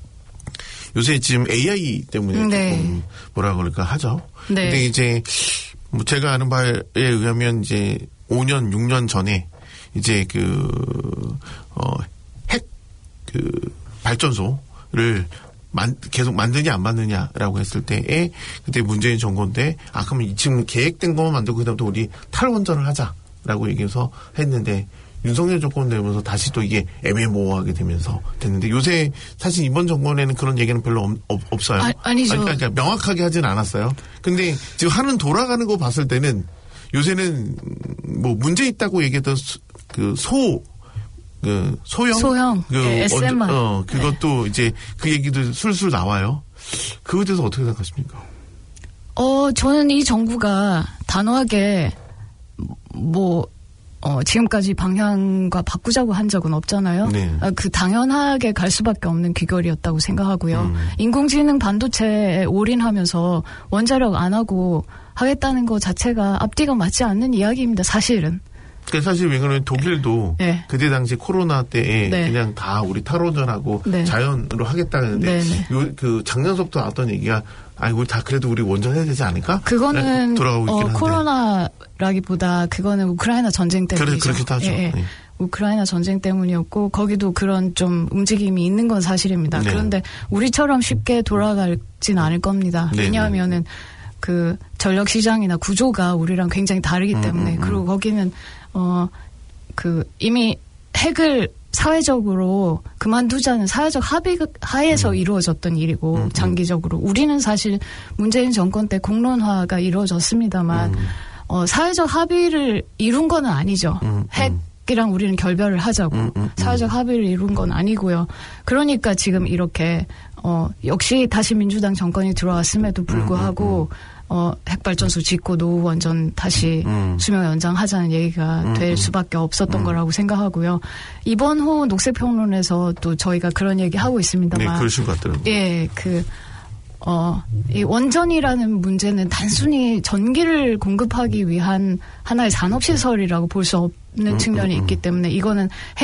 요새 지금 에이아이 때문에 네. 조금 뭐라 그럴까 하죠. 네. 근데 이제 뭐 제가 아는 바에 의하면 이제 오 년, 육 년 전에 이제 그 어 핵 그 발전소를 만, 계속 만드냐 안 만드냐라고 했을 때에 그때 문재인 정권 때 아 그러면 지금 계획된 것만 만들고 그다음부터 우리 탈원전을 하자라고 얘기해서 했는데 윤석열 정권 되면서 다시 또 이게 애매모호하게 되면서 됐는데 요새 사실 이번 정권에는 그런 얘기는 별로 없, 없, 없어요. 아, 아니죠. 아니, 그러니까 명확하게 하진 않았어요. 근데 지금 하는 돌아가는 거 봤을 때는 요새는 뭐 문제 있다고 얘기했던 그 소 그 소형, 소형, 그 네, 에스엠알. 어 그것도 네. 이제 그 얘기도 술술 나와요. 그거에 대해서 어떻게 생각하십니까? 어 저는 이 정부가 단호하게 뭐 어, 지금까지 방향과 바꾸자고 한 적은 없잖아요. 네. 아, 그 당연하게 갈 수밖에 없는 귀결이었다고 생각하고요. 음. 인공지능 반도체에 올인하면서 원자력 안 하고 하겠다는 것 자체가 앞뒤가 맞지 않는 이야기입니다. 사실은. 그러니까 사실 왜 그러면 독일도 네. 그때 당시 코로나 때에 네. 그냥 다 우리 탈원전하고 네. 자연으로 하겠다는데 네, 네. 요, 그 작년서부터 나왔던 얘기가 아니 우리 다 그래도 우리 원전 해야 되지 않을까? 그거는 돌아가고 있긴 어, 한데. 코로나라기보다 그거는 우크라이나 전쟁 때문이죠. 그래, 그렇기도 하죠. 예, 예. 네. 우크라이나 전쟁 때문이었고 거기도 그런 좀 움직임이 있는 건 사실입니다. 네. 그런데 우리처럼 쉽게 돌아가진 않을 겁니다. 네, 왜냐하면은 그 전력 시장이나 구조가 우리랑 굉장히 다르기 때문에 음, 음, 음. 그리고 거기는 어 그 이미 핵을 사회적으로 그만두자는 사회적 합의 하에서 음. 이루어졌던 일이고 음, 음. 장기적으로 우리는 사실 문재인 정권 때 공론화가 이루어졌습니다만 음. 어, 사회적 합의를 이룬 건 아니죠. 음, 핵이랑 우리는 결별을 하자고 음, 음, 음. 사회적 합의를 이룬 건 아니고요. 그러니까 지금 이렇게 어, 역시 다시 민주당 정권이 들어왔음에도 불구하고 음, 음, 음. 어, 핵발전소 짓고 노후 원전 다시 음. 수명 연장하자는 얘기가 음, 될 음. 수밖에 없었던 음. 거라고 생각하고요. 이번 호 녹색평론에서 또 저희가 그런 얘기 하고 있습니다만. 네, 그러신 것 같더라고요. 예, 그, 어, 이 원전이라는 문제는 단순히 전기를 공급하기 위한 하나의 산업시설이라고 볼 수 없는 음, 측면이 음, 있기 음. 때문에 이거는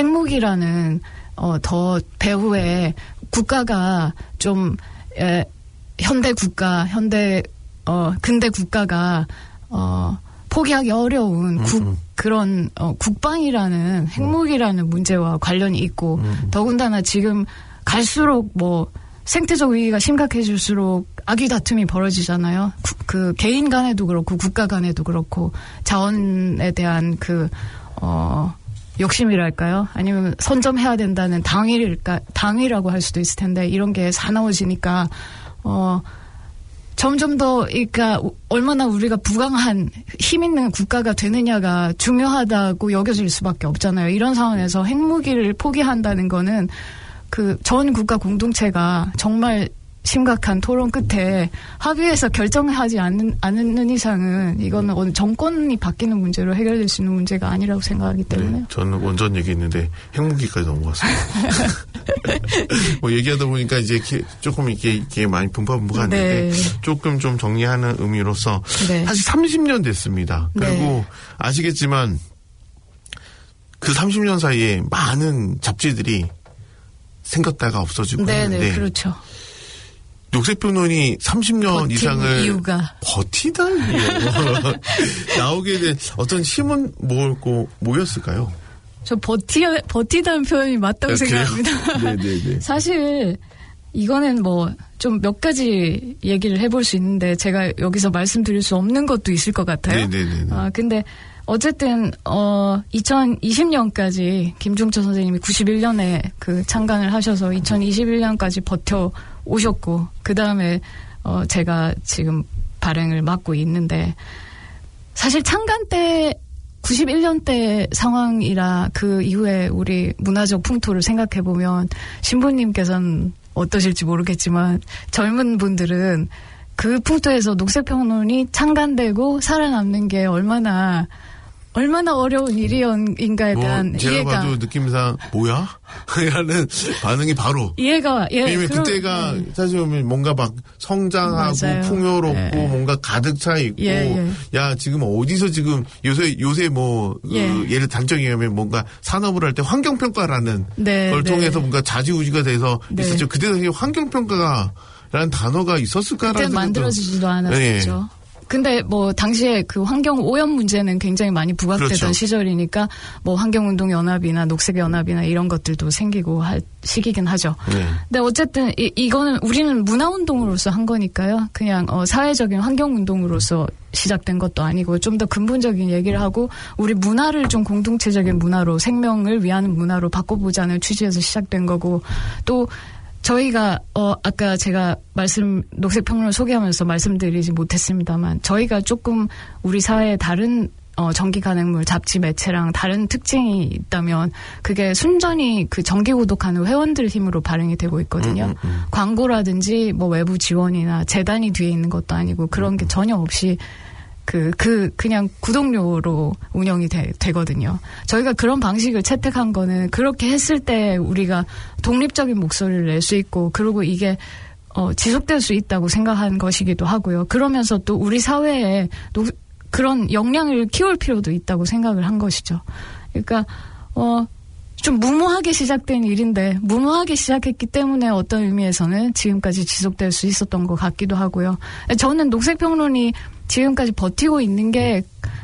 핵무기라는 어, 더 배후에 국가가 좀, 에, 현대 국가, 현대 어, 근대 국가가, 어, 포기하기 어려운 국, 음, 음. 그런, 어, 국방이라는 핵무기라는 문제와 관련이 있고, 음. 더군다나 지금 갈수록 뭐, 생태적 위기가 심각해질수록 악의 다툼이 벌어지잖아요. 구, 그, 개인 간에도 그렇고, 국가 간에도 그렇고, 자원에 대한 그, 어, 욕심이랄까요? 아니면 선점해야 된다는 당위일까, 당위라고 할 수도 있을 텐데, 이런 게 사나워지니까, 어, 점점 더, 그러니까 얼마나 우리가 부강한 힘 있는 국가가 되느냐가 중요하다고 여겨질 수밖에 없잖아요. 이런 상황에서 핵무기를 포기한다는 거는 그 전 국가 공동체가 정말 심각한 토론 끝에 합의해서 결정하지 않는, 않는 이상은 이거는 정권이 바뀌는 문제로 해결될 수 있는 문제가 아니라고 생각하기 때문에. 네, 저는 원전 얘기 있는데 핵무기까지 넘어갔어요. 뭐 얘기하다 보니까 이제 조금 이렇게, 이렇게 많이 분파분파하는데 네. 조금 좀 정리하는 의미로서 네. 사실 삼십 년 됐습니다. 그리고 네. 아시겠지만 그 삼십 년 사이에 많은 잡지들이 생겼다가 없어지고 네, 했는데 네, 그렇죠. 녹색평론이 삼십 년 버틴 이상을 이유가. 버티다니요. 나오게 된 어떤 힘은 뭐였고 뭐였을까요? 저 버티, 버티다는 표현이 맞다고 아, 생각합니다. 네네네. 사실 이거는 뭐 좀 몇 가지 얘기를 해볼 수 있는데 제가 여기서 말씀드릴 수 없는 것도 있을 것 같아요. 네네네. 아 근데 어쨌든 어 이천이십 년까지 김종철 선생님이 구십일 년에 그 창간을 하셔서 이천이십일 년까지 버텨 오셨고 그 다음에 어 제가 지금 발행을 맡고 있는데 사실 창간 때 구십일 년대 상황이라 그 이후에 우리 문화적 풍토를 생각해보면 신부님께서는 어떠실지 모르겠지만 젊은 분들은 그 풍토에서 녹색평론이 창간되고 살아남는 게 얼마나 얼마나 어려운 일인가에 대한 뭐 제가 이해가. 봐도 느낌상 뭐야? 라는 반응이 바로. 이해가. 예. 왜냐면 그럼, 그때가 예. 사실 보면 뭔가 막 성장하고 맞아요. 풍요롭고 예. 뭔가 가득 차 있고 예, 예. 야 지금 어디서 지금 요새 요새 뭐 예. 그 예를 단정이하면 뭔가 산업을 할 때 환경평가라는 네, 걸 네. 통해서 뭔가 좌지우지가 돼서 네. 있었죠. 그때 당시에 환경평가가 라는 단어가 있었을까라는 그때 생각도. 만들어지지도 않았죠. 네. 근데 뭐 당시에 그 환경 오염 문제는 굉장히 많이 부각되던 그렇죠. 시절이니까 뭐 환경운동 연합이나 녹색 연합이나 이런 것들도 생기고 할 시기긴 하죠. 네. 근데 어쨌든 이, 이거는 우리는 문화운동으로서 한 거니까요. 그냥 어, 사회적인 환경운동으로서 시작된 것도 아니고 좀 더 근본적인 얘기를 하고 우리 문화를 좀 공동체적인 문화로 생명을 위하는 문화로 바꿔보자는 취지에서 시작된 거고 또 저희가 어 아까 제가 말씀 녹색평론을 소개하면서 말씀드리지 못했습니다만 저희가 조금 우리 사회에 다른 어 전기 간행물 잡지 매체랑 다른 특징이 있다면 그게 순전히 그 정기 구독하는 회원들 힘으로 발행이 되고 있거든요. 음, 음, 음. 광고라든지 뭐 외부 지원이나 재단이 뒤에 있는 것도 아니고 그런 게 전혀 없이 그, 그, 그냥 구독료로 운영이 되, 되거든요. 저희가 그런 방식을 채택한 거는 그렇게 했을 때 우리가 독립적인 목소리를 낼 수 있고, 그리고 이게, 어, 지속될 수 있다고 생각한 것이기도 하고요. 그러면서 또 우리 사회에 노, 그런 역량을 키울 필요도 있다고 생각을 한 것이죠. 그러니까, 어, 좀 무모하게 시작된 일인데 무모하게 시작했기 때문에 어떤 의미에서는 지금까지 지속될 수 있었던 것 같기도 하고요. 저는 녹색평론이 지금까지 버티고 있는 게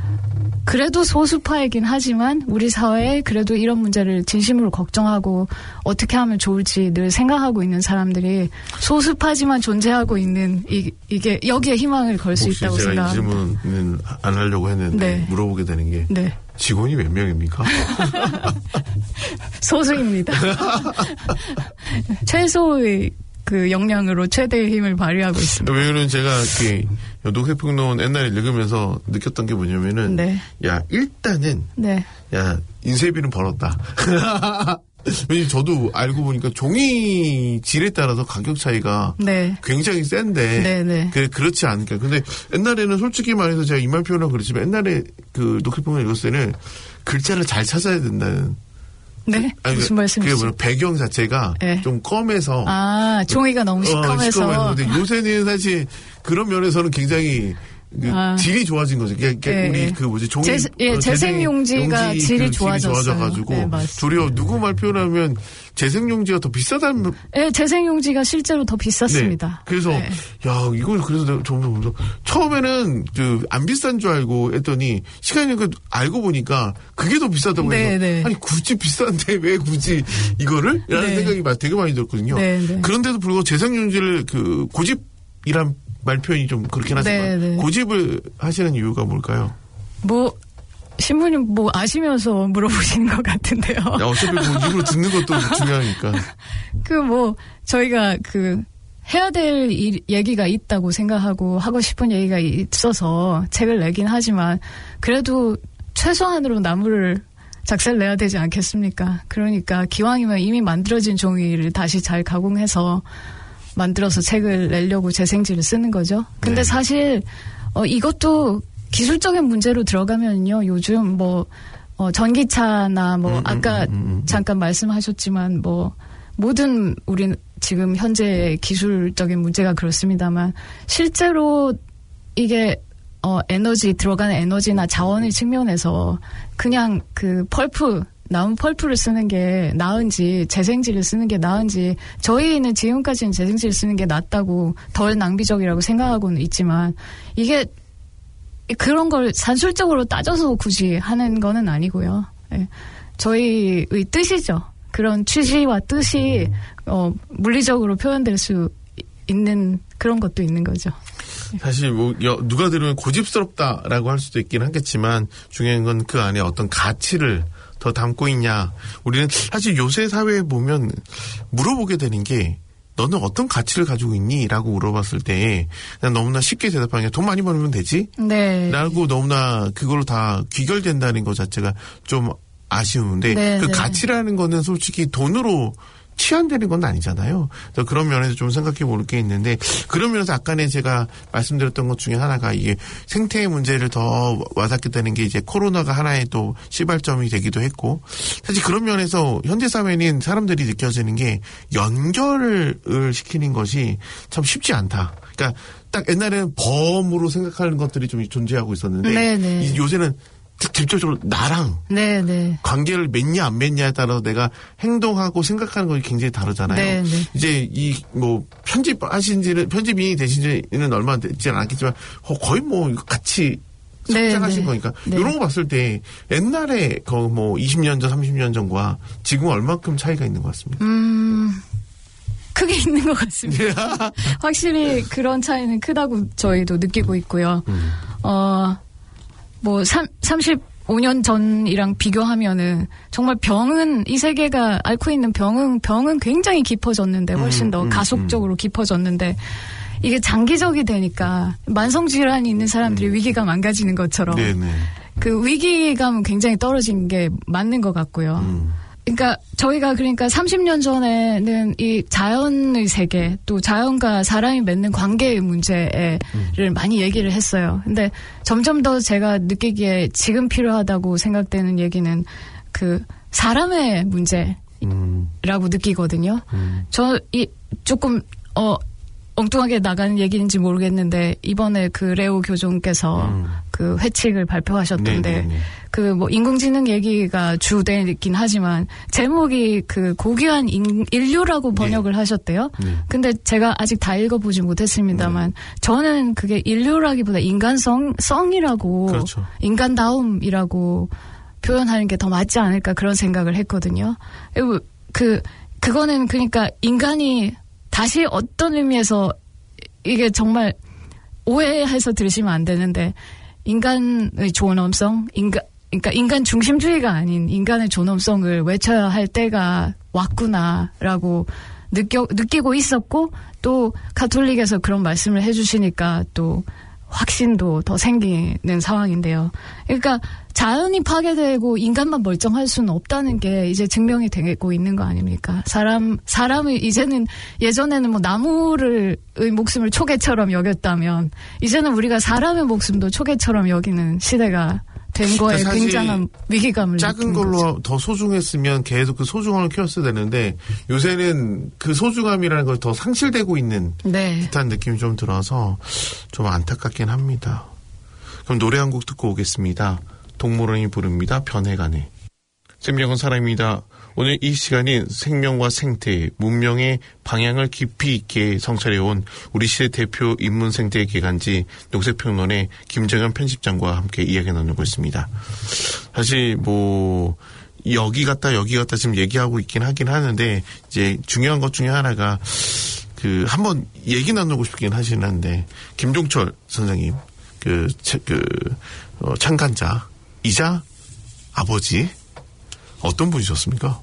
그래도 소수파이긴 하지만 우리 사회에 그래도 이런 문제를 진심으로 걱정하고 어떻게 하면 좋을지 늘 생각하고 있는 사람들이 소수파지만 존재하고 있는 이, 이게 여기에 희망을 걸 수 있다고 생각합니다. 제가 이 질문은 안 하려고 했는데 네. 물어보게 되는 게 네. 직원이 몇 명입니까? 소수입니다. 최소의 그 역량으로 최대의 힘을 발휘하고 있습니다. 왜냐면 제가 이렇게 녹색평론 옛날에 읽으면서 느꼈던 게 뭐냐면은 네. 야 일단은 네. 야 인쇄비는 벌었다. 왜냐면 저도 알고 보니까 종이 질에 따라서 가격 차이가 네. 굉장히 센데 네, 네. 그 그렇지 않으니까. 근데 옛날에는 솔직히 말해서 제가 이말 표현하고 그렇지만 옛날에 그 녹색평론 읽었을 때는 글자를 잘 찾아야 된다는. 네? 아니, 무슨 말씀이시죠? 그게 뭐냐, 배경 자체가 네. 좀 검해서. 아, 종이가 너무 시커매서. 어, 근데 요새는 사실 그런 면에서는 굉장히 그 아. 질이 좋아진 거죠. 그러니까 네. 우리 그 뭐지 종이 재, 예, 어, 재생용지가 용지 질이 그 좋아졌어요. 좋아져가지고 네, 맞습니다. 도리어 누구 말 표현하면 재생용지가 더 비싸다는. 예, 재생용지가 실제로 더 비쌌습니다. 네. 그래서 네. 야 이거 그래서 내가 점점 보면서 처음에는 그 안 비싼 줄 알고 했더니 시간이 그 알고 보니까 그게 더 비싸다고 네, 해서 네. 아니 굳이 비싼데 왜 굳이 이거를? 라는 네. 생각이 되게 많이 들었거든요. 네, 네. 그런데도 불구하고 재생용지를 그 고집이란 말 표현이 좀 그렇긴 하지만 네, 네. 고집을 하시는 이유가 뭘까요? 뭐 신부님 뭐 아시면서 물어보시는 것 같은데요. 야, 어차피 뭐 입으로 듣는 것도 중요하니까. 그 뭐 저희가 그 해야 될 일, 얘기가 있다고 생각하고 하고 싶은 얘기가 있어서 책을 내긴 하지만 그래도 최소한으로 나무를 작사를 내야 되지 않겠습니까? 그러니까 기왕이면 이미 만들어진 종이를 다시 잘 가공해서 만들어서 책을 내려고 재생지를 쓰는 거죠. 근데 네. 사실 어, 이것도 기술적인 문제로 들어가면요. 요즘 뭐 어, 전기차나 뭐 음, 아까 음, 음, 음. 잠깐 말씀하셨지만 뭐 모든 우리 지금 현재 기술적인 문제가 그렇습니다만 실제로 이게 어, 에너지 들어가는 에너지나 자원의 측면에서 그냥 그 펄프 나무 펄프를 쓰는 게 나은지 재생지를 쓰는 게 나은지 저희는 지금까지는 재생지를 쓰는 게 낫다고 덜 낭비적이라고 생각하고는 있지만 이게 그런 걸 산술적으로 따져서 굳이 하는 거는 아니고요. 네. 저희의 뜻이죠. 그런 취지와 뜻이 어, 물리적으로 표현될 수 있는 그런 것도 있는 거죠. 사실 뭐 여, 누가 들으면 고집스럽다라고 할 수도 있긴 하겠지만 중요한 건 그 안에 어떤 가치를 더 담고 있냐. 우리는 사실 요새 사회에 보면 물어보게 되는 게 너는 어떤 가치를 가지고 있니? 라고 물어봤을 때 그냥 너무나 쉽게 대답하는 게 돈 많이 벌면 되지? 네. 라고 너무나 그걸로 다 귀결된다는 것 자체가 좀 아쉬운데 네, 그 네. 가치라는 거는 솔직히 돈으로 치환되는 건 아니잖아요. 그래서 그런 면에서 좀 생각해 볼 게 있는데 그런 면에서 아까는 제가 말씀드렸던 것 중에 하나가 이게 생태의 문제를 더 와닿겠다는 게 이제 코로나가 하나의 또 시발점이 되기도 했고 사실 그런 면에서 현대사회는 사람들이 느껴지는 게 연결을 시키는 것이 참 쉽지 않다. 그러니까 딱 옛날에는 범으로 생각하는 것들이 좀 존재하고 있었는데 네네. 요새는 직접적으로 나랑 네네. 관계를 맺냐 안 맺냐에 따라서 내가 행동하고 생각하는 것이 굉장히 다르잖아요. 네네. 이제 이 뭐 편집하신지는 편집이 되신지는 얼마 되지는 않겠지만 거의 뭐 같이 성장하신 네네. 거니까 네. 이런 거 봤을 때 옛날에 그 뭐 이십 년 전, 삼십 년 전과 지금 얼마큼 차이가 있는 것 같습니다. 음. 크게 있는 것 같습니다. 확실히 그런 차이는 크다고 저희도 느끼고 있고요. 음. 어, 뭐, 삼, 삼십오 년 전이랑 비교하면은 정말 병은, 이 세계가 앓고 있는 병은, 병은 굉장히 깊어졌는데, 훨씬 더 음, 음, 가속적으로 깊어졌는데, 이게 장기적이 되니까, 만성질환이 있는 사람들이 음. 위기가 망가지는 것처럼, 네네. 그 위기감은 굉장히 떨어진 게 맞는 것 같고요. 음. 그러니까 저희가 그러니까 삼십 년 전에는 이 자연의 세계 또 자연과 사람이 맺는 관계의 문제를 음. 많이 얘기를 했어요. 근데 점점 더 제가 느끼기에 지금 필요하다고 생각되는 얘기는 그 사람의 문제라고 음. 느끼거든요. 음. 저 이 조금 어 엉뚱하게 나가는 얘기인지 모르겠는데 이번에 그 레오 교종께서 음. 그 회칙을 발표하셨던데 네네네. 그 뭐 인공지능 얘기가 주되긴 하지만 제목이 그 고귀한 인, 인류라고 번역을 네. 하셨대요. 네. 근데 제가 아직 다 읽어보지 못했습니다만 네. 저는 그게 인류라기보다 인간성 성이라고 그렇죠. 인간다움이라고 표현하는 게 더 맞지 않을까 그런 생각을 했거든요. 그 그거는 그러니까 인간이 다시 어떤 의미에서 이게 정말 오해해서 들으시면 안 되는데 인간의 존엄성, 인간 그러니까 인간 중심주의가 아닌 인간의 존엄성을 외쳐야 할 때가 왔구나라고 느껴 느끼고 있었고 또 가톨릭에서 그런 말씀을 해주시니까 또 확신도 더 생기는 상황인데요. 그러니까 자연이 파괴되고 인간만 멀쩡할 수는 없다는 게 이제 증명이 되고 있는 거 아닙니까? 사람, 사람을 이제는 예전에는 뭐 나무를, 의 목숨을 초계처럼 여겼다면 이제는 우리가 사람의 목숨도 초계처럼 여기는 시대가 된 거에 그러니까 굉장한 위기감을 작은 걸로 거죠. 더 소중했으면 계속 그 소중함을 키웠어야 되는데 요새는 그 소중함이라는 걸 더 상실되고 있는 네. 듯한 느낌이 좀 들어서 좀 안타깝긴 합니다. 그럼 노래 한 곡 듣고 오겠습니다. 동물원이 부릅니다. 변해가네. 생명은 사람입니다. 오늘 이 시간이 생명과 생태, 문명의 방향을 깊이 있게 성찰해온 우리 시대 대표 인문생태 기관지 녹색평론의 김정현 편집장과 함께 이야기 나누고 있습니다. 사실 뭐 여기 갔다 여기 갔다 지금 얘기하고 있긴 하긴 하는데 이제 중요한 것 중에 하나가 그 한번 얘기 나누고 싶긴 하시는데 김종철 선생님 그, 그 어, 창간자이자 아버지 어떤 분이셨습니까?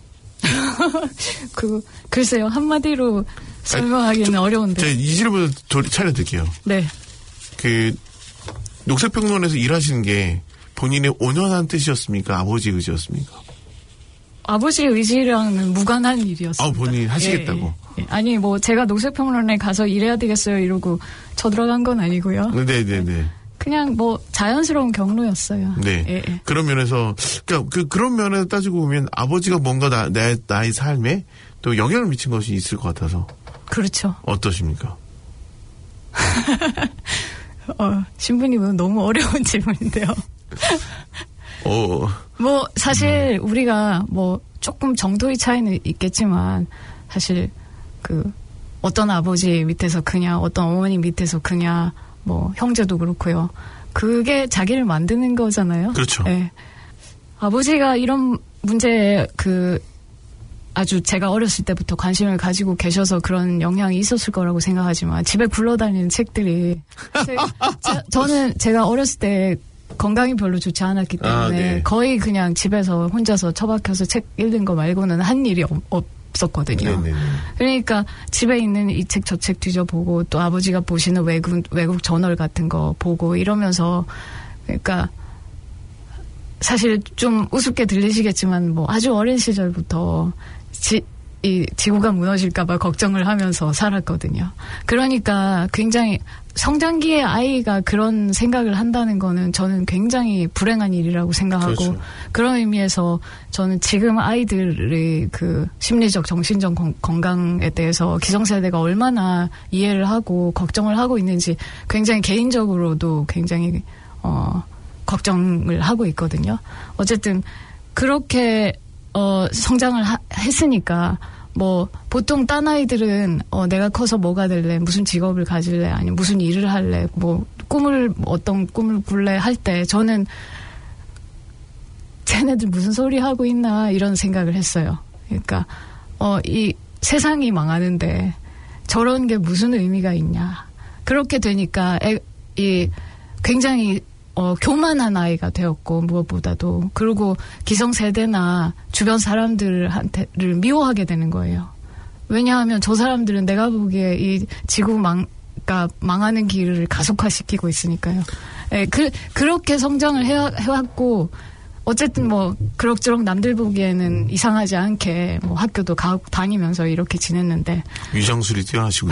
그 글쎄요 한마디로 설명하기는 아니, 어려운데. 제가 이 질문을 차려드릴게요. 네. 그 녹색평론에서 일하시는 게 본인의 온전한 뜻이었습니까? 아버지 의지였습니까? 아버지의 의지랑은 무관한 일이었어요. 아 본인 하시겠다고? 예, 예. 아니 뭐 제가 녹색평론에 가서 일해야 되겠어요 이러고 쳐 들어간 건 아니고요. 네네네. 네. 그냥 뭐 자연스러운 경로였어요. 네. 예, 예. 그런 면에서 그러니까 그 그런 면에서 따지고 보면 아버지가 뭔가 나, 나, 나의 삶에 또 영향을 미친 것이 있을 것 같아서. 그렇죠. 어떠십니까? 어, 신부님은 너무 어려운 질문인데요. 어. 뭐 사실 음. 우리가 뭐 조금 정도의 차이는 있겠지만 사실 그 어떤 아버지 밑에서 크냐, 어떤 어머니 밑에서 크냐. 뭐 형제도 그렇고요. 그게 자기를 만드는 거잖아요. 그렇죠. 네. 아버지가 이런 문제에 그 아주 제가 어렸을 때부터 관심을 가지고 계셔서 그런 영향이 있었을 거라고 생각하지만 집에 굴러다니는 책들이 제, 제, 저는 제가 어렸을 때 건강이 별로 좋지 않았기 때문에 아, 네. 거의 그냥 집에서 혼자서 처박혀서 책 읽는 거 말고는 한 일이 없, 없었거든요. 네네. 그러니까 집에 있는 이 책 저 책 뒤져보고 또 아버지가 보시는 외국 외국 저널 같은 거 보고 이러면서 그러니까 사실 좀 우습게 들리시겠지만 뭐 아주 어린 시절부터 지, 이 지구가 무너질까봐 걱정을 하면서 살았거든요. 그러니까 굉장히 성장기의 아이가 그런 생각을 한다는 거는 저는 굉장히 불행한 일이라고 생각하고 그렇죠. 그런 의미에서 저는 지금 아이들의 그 심리적 정신적 건강에 대해서 기성세대가 얼마나 이해를 하고 걱정을 하고 있는지 굉장히 개인적으로도 굉장히 어 걱정을 하고 있거든요. 어쨌든 그렇게 어, 성장을 하, 했으니까, 뭐, 보통 딴 아이들은, 어, 내가 커서 뭐가 될래, 무슨 직업을 가질래, 아니면 무슨 일을 할래, 뭐, 꿈을, 어떤 꿈을 꿀래 할 때, 저는, 쟤네들 무슨 소리 하고 있나, 이런 생각을 했어요. 그러니까, 어, 이 세상이 망하는데, 저런 게 무슨 의미가 있냐. 그렇게 되니까, 애, 이, 굉장히, 어, 교만한 아이가 되었고, 무엇보다도. 그리고 기성세대나 주변 사람들한테를 미워하게 되는 거예요. 왜냐하면 저 사람들은 내가 보기에 이 지구 망, 그러니까 망하는 길을 가속화시키고 있으니까요. 예, 그, 그렇게 성장을 해, 해왔고, 어쨌든 뭐, 그럭저럭 남들 보기에는 이상하지 않게 뭐 학교도 가, 다니면서 이렇게 지냈는데. 위장술이 뛰어나시군요.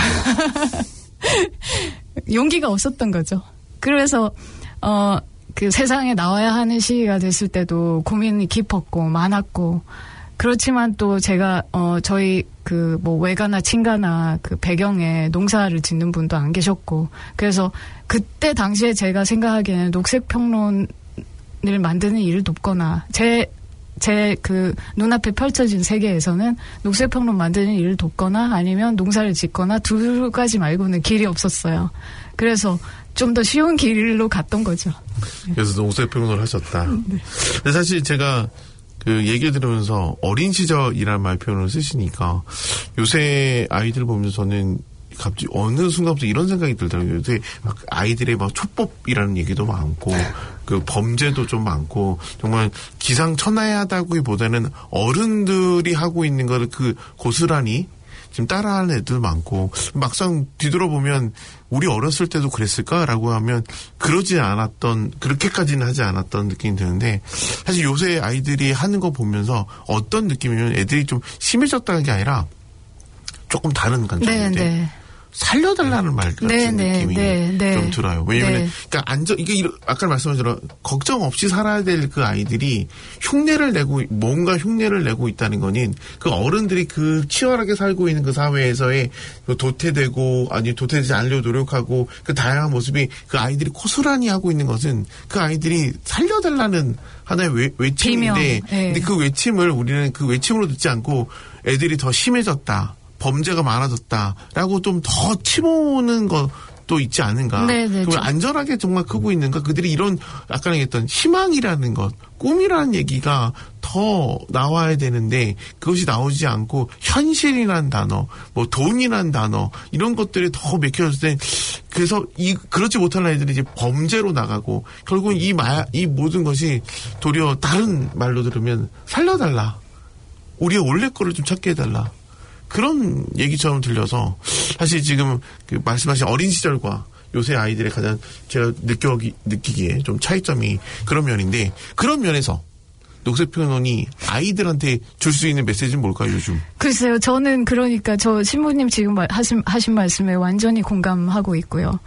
용기가 없었던 거죠. 그래서, 어, 그 세상에 나와야 하는 시기가 됐을 때도 고민이 깊었고, 많았고, 그렇지만 또 제가, 어, 저희 그 뭐 외가나 친가나 그 배경에 농사를 짓는 분도 안 계셨고, 그래서 그때 당시에 제가 생각하기에는 녹색평론을 만드는 일을 돕거나, 제, 제 그 눈앞에 펼쳐진 세계에서는 녹색평론 만드는 일을 돕거나 아니면 농사를 짓거나 두 가지 말고는 길이 없었어요. 그래서 좀 더 쉬운 길로 갔던 거죠. 그래서 녹색평론을 하셨다. 네. 근데 사실 제가 그 얘기 들으면서 어린 시절이라는 말 표현을 쓰시니까 요새 아이들 보면서 저는 갑자기 어느 순간부터 이런 생각이 들더라고요. 요새 막 아이들의 막 초법이라는 얘기도 많고 그 범죄도 좀 많고 정말 기상천외하다기보다는 어른들이 하고 있는 거를 그 고스란히 지금 따라하는 애들 많고 막상 뒤돌아보면 우리 어렸을 때도 그랬을까라고 하면 그러지 않았던 그렇게까지는 하지 않았던 느낌이 드는데 사실 요새 아이들이 하는 거 보면서 어떤 느낌이면 애들이 좀 심해졌다는 게 아니라 조금 다른 관점인데 네, 네. 살려달라는 말 같은 네, 느낌이 네, 네, 좀 들어요. 왜냐면 네. 그러니까 안전 이게 아까 말씀하신 대로 걱정 없이 살아야 될 그 아이들이 흉내를 내고 뭔가 흉내를 내고 있다는 거는 그 어른들이 그 치열하게 살고 있는 그 사회에서의 도태되고 아니 도태되지 않으려고 노력하고 그 다양한 모습이 그 아이들이 고스란히 하고 있는 것은 그 아이들이 살려달라는 하나의 외, 외침인데 네. 근데 그 외침을 우리는 그 외침으로 듣지 않고 애들이 더 심해졌다. 범죄가 많아졌다라고 좀 더 치보는 것도 있지 않은가. 네네. 그걸 안전하게 정말 크고 있는가. 그들이 이런 아까 얘기했던 희망이라는 것, 꿈이라는 얘기가 더 나와야 되는데 그것이 나오지 않고 현실이라는 단어, 뭐 돈이라는 단어 이런 것들이 더 맥혀졌을 때 그래서 이 그렇지 못한 아이들이 이제 범죄로 나가고 결국은 이 마, 이 모든 것이 도리어 다른 말로 들으면 살려달라. 우리의 원래 거를 좀 찾게 해달라. 그런 얘기처럼 들려서 사실 지금 그 말씀하신 어린 시절과 요새 아이들의 가장 제가 느껴기, 느끼기에 좀 차이점이 그런 면인데 그런 면에서 녹색평론이 아이들한테 줄 수 있는 메시지는 뭘까요 요즘? 글쎄요. 저는 그러니까 저 신부님 지금 하신, 하신 말씀에 완전히 공감하고 있고요.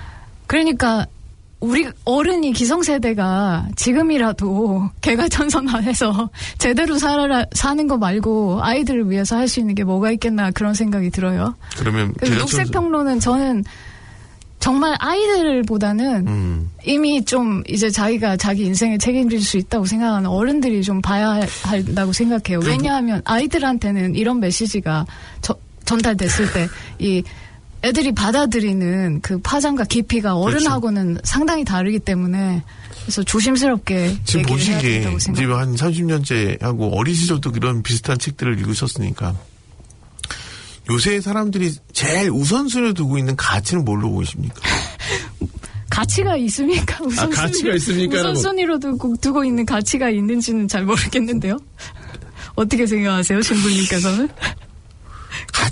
그러니까 우리 어른이 기성세대가 지금이라도 개가천선해서 제대로 살아 사는 거 말고 아이들을 위해서 할 수 있는 게 뭐가 있겠나 그런 생각이 들어요. 그러면 녹색평론은 저는 정말 아이들보다는 음. 이미 좀 이제 자기가 자기 인생에 책임질 수 있다고 생각하는 어른들이 좀 봐야 한다고 생각해요. 왜냐하면 아이들한테는 이런 메시지가 저, 전달됐을 때 이 애들이 받아들이는 그 파장과 깊이가 어른하고는 그렇죠. 상당히 다르기 때문에 그래서 조심스럽게 지금 얘기를 보시기에 해야 된다고 생각합니다. 지금 한 삼십 년째 하고 어린 시절도 그런 비슷한 책들을 읽으셨으니까 요새 사람들이 제일 우선순위를 두고 있는 가치는 뭘로 보이십니까? 가치가 있습니까? 우선순위, 아, 가치가 있습니까? 우선순위로 두고, 두고 있는 가치가 있는지는 잘 모르겠는데요. 어떻게 생각하세요, 신부님께서는?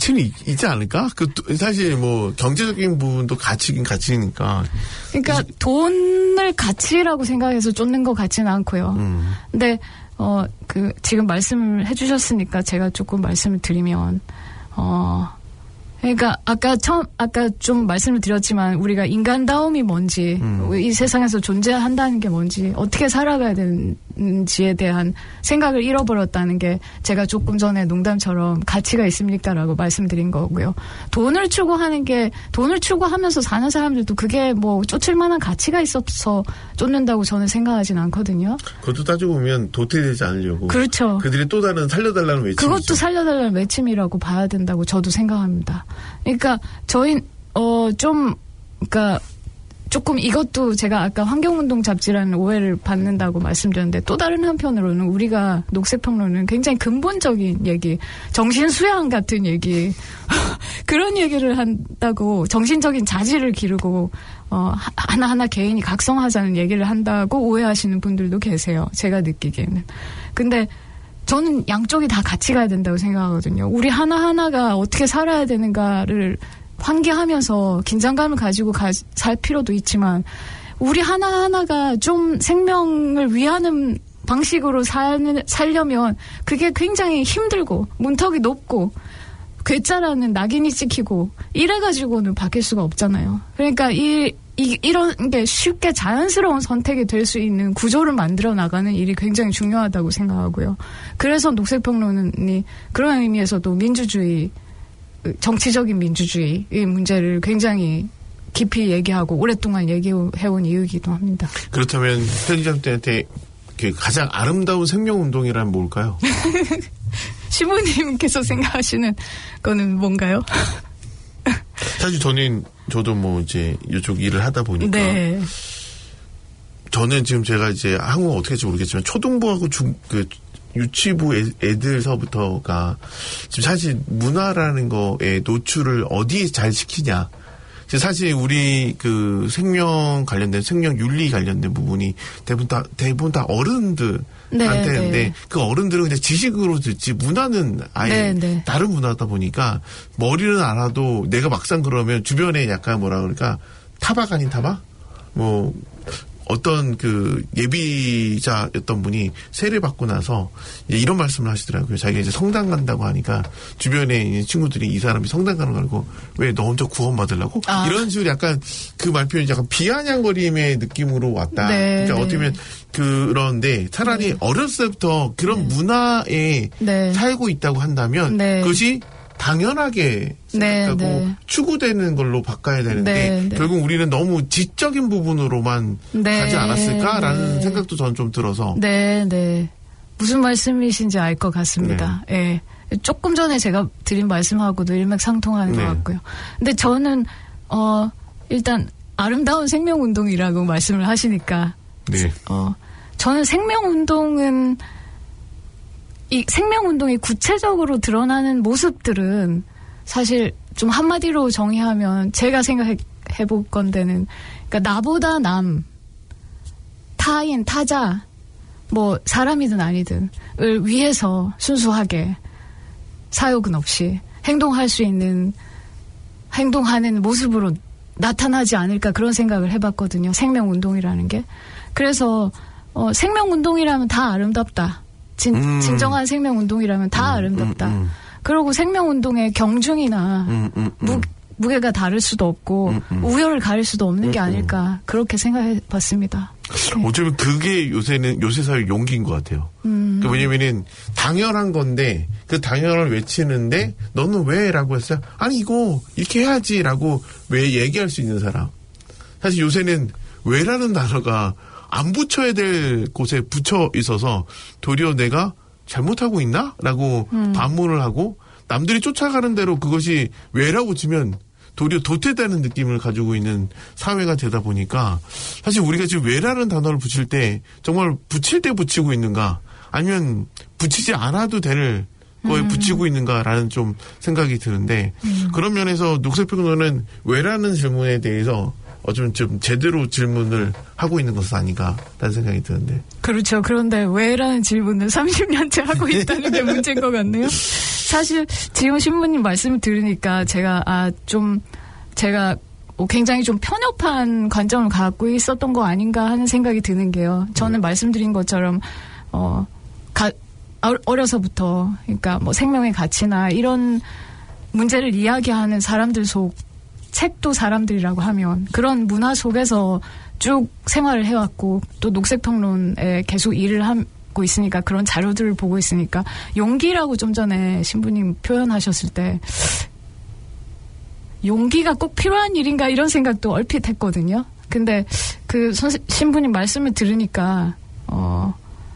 가치는 있, 있지 않을까? 그 사실 뭐 경제적인 부분도 가치긴 가치니까. 그러니까 돈을 가치라고 생각해서 쫓는 것 같지는 않고요. 음. 근데 어 그 지금 말씀을 해주셨으니까 제가 조금 말씀을 드리면 어. 그러니까 아까 처음 아까 좀 말씀을 드렸지만 우리가 인간다움이 뭔지 음. 이 세상에서 존재한다는 게 뭔지 어떻게 살아가야 되는지에 대한 생각을 잃어버렸다는 게 제가 조금 전에 농담처럼 가치가 있습니까라고 말씀드린 거고요. 돈을 추구하는 게 돈을 추구하면서 사는 사람들도 그게 뭐 쫓을 만한 가치가 있어서 쫓는다고 저는 생각하진 않거든요. 그것도 따지고 보면 도태되지 않으려고. 그렇죠. 그들이 또 다른 살려달라는 외침. 그것도 살려달라는 외침이라고 봐야 된다고 저도 생각합니다. 그러니까 저희 어 좀 그러니까 조금 이것도 제가 아까 환경운동 잡지라는 오해를 받는다고 말씀드렸는데 또 다른 한편으로는 우리가 녹색평론은 굉장히 근본적인 얘기, 정신수양 같은 얘기 그런 얘기를 한다고 정신적인 자질을 기르고 어, 하나하나 개인이 각성하자는 얘기를 한다고 오해하시는 분들도 계세요. 제가 느끼기에는. 근데 저는 양쪽이 다 같이 가야 된다고 생각하거든요. 우리 하나하나가 어떻게 살아야 되는가를 환기하면서 긴장감을 가지고 가, 살 필요도 있지만 우리 하나하나가 좀 생명을 위하는 방식으로 사는, 살려면 그게 굉장히 힘들고 문턱이 높고 괴짜라는 낙인이 찍히고 이래가지고는 바뀔 수가 없잖아요. 그러니까 이, 이, 이런 게 쉽게 자연스러운 선택이 될 수 있는 구조를 만들어 나가는 일이 굉장히 중요하다고 생각하고요. 그래서 녹색평론이 그런 의미에서도 민주주의, 정치적인 민주주의의 문제를 굉장히 깊이 얘기하고 오랫동안 얘기해온 이유이기도 합니다. 그렇다면 편집장한테 가장 아름다운 생명운동이란 뭘까요? 시부님께서 생각하시는 거는 뭔가요? 사실 저는 저도 뭐 이제 이쪽 일을 하다 보니까 네. 저는 지금 제가 이제 한국어 어떻게 할지 모르겠지만 초등부하고 중 그 유치부 애, 애들서부터가 지금 사실 문화라는 거에 노출을 어디에 잘 시키냐. 사실 우리 그 생명 관련된 생명 윤리 관련된 부분이 대부분 다 대부분 다 어른들 한테인데 네, 네. 그 어른들은 그냥 지식으로 듣지 문화는 아예 네, 네. 다른 문화다 보니까 머리는 알아도 내가 막상 그러면 주변에 약간 뭐라 그럴까 타박 아닌 타박 뭐 어떤 그 예비자였던 분이 세례 받고 나서 이런 말씀을 하시더라고요. 자기가 이제 성당 간다고 하니까 주변에 있는 친구들이 이 사람이 성당 가는 거 알고 왜 너 혼자 구원 받으려고? 아. 이런 식으로 약간 그 말 표현이 약간 비아냥거림의 느낌으로 왔다. 네, 그러니까 네. 어떻게 보면 그런데 차라리 네. 어렸을 때부터 그런 네. 문화에 네. 살고 있다고 한다면 네. 그것이 당연하게 생각하고 네, 네. 추구되는 걸로 바꿔야 되는데 네, 네. 결국 우리는 너무 지적인 부분으로만 네, 가지 않았을까라는 네. 생각도 저는 좀 들어서 네, 네. 무슨 말씀이신지 알 것 같습니다. 네. 네. 조금 전에 제가 드린 말씀하고도 일맥상통하는 네. 것 같고요. 근데 저는 어 일단 아름다운 생명운동이라고 말씀을 하시니까 네. 어 저는 생명운동은 이 생명운동이 구체적으로 드러나는 모습들은 사실 좀 한마디로 정의하면 제가 생각해 볼 건데는 그러니까 나보다 남, 타인, 타자, 뭐 사람이든 아니든 을 위해서 순수하게 사욕은 없이 행동할 수 있는 행동하는 모습으로 나타나지 않을까 그런 생각을 해봤거든요. 생명운동이라는 게. 그래서 어, 생명운동이라면 다 아름답다. 진, 음. 진정한 생명운동이라면 다 음, 아름답다. 음, 음. 그리고 생명운동의 경중이나 음, 음, 음. 무, 무게가 다를 수도 없고 음, 음. 우열을 가릴 수도 없는 게 아닐까 그렇게 생각해봤습니다. 네. 어쩌면 그게 요새는 요새 사회 용기인 것 같아요. 음. 그러니까 왜냐면은 당연한 건데 그 당연을 외치는데 너는 왜라고 했어요. 아니 이거 이렇게 해야지라고 왜 얘기할 수 있는 사람. 사실 요새는 왜라는 단어가 안 붙여야 될 곳에 붙여 있어서 도리어 내가 잘못하고 있나? 라고 음. 반문을 하고 남들이 쫓아가는 대로 그것이 왜라고 치면 도리어 도태되는 느낌을 가지고 있는 사회가 되다 보니까 사실 우리가 지금 왜라는 단어를 붙일 때 정말 붙일 때 붙이고 있는가 아니면 붙이지 않아도 될 거에 음. 붙이고 있는가라는 좀 생각이 드는데 음. 그런 면에서 녹색평론은 왜라는 질문에 대해서 어쩌면 좀 제대로 질문을 하고 있는 것은 아닌가라는 생각이 드는데. 그렇죠. 그런데 왜라는 질문을 삼십 년째 하고 있다는 게 문제인 것 같네요. 사실 지금 신부님 말씀을 들으니까 제가 아 좀 제가 굉장히 좀 편협한 관점을 갖고 있었던 거 아닌가 하는 생각이 드는 게요. 저는 음. 말씀드린 것처럼 어 가, 어려서부터 그러니까 뭐 생명의 가치나 이런 문제를 이야기하는 사람들 속 책도 사람들이라고 하면 그런 문화 속에서 쭉 생활을 해왔고 또 녹색평론에 계속 일을 하고 있으니까 그런 자료들을 보고 있으니까 용기라고 좀 전에 신부님 표현하셨을 때 용기가 꼭 필요한 일인가 이런 생각도 얼핏 했거든요. 근데 그 선생, 신부님 말씀을 들으니까 어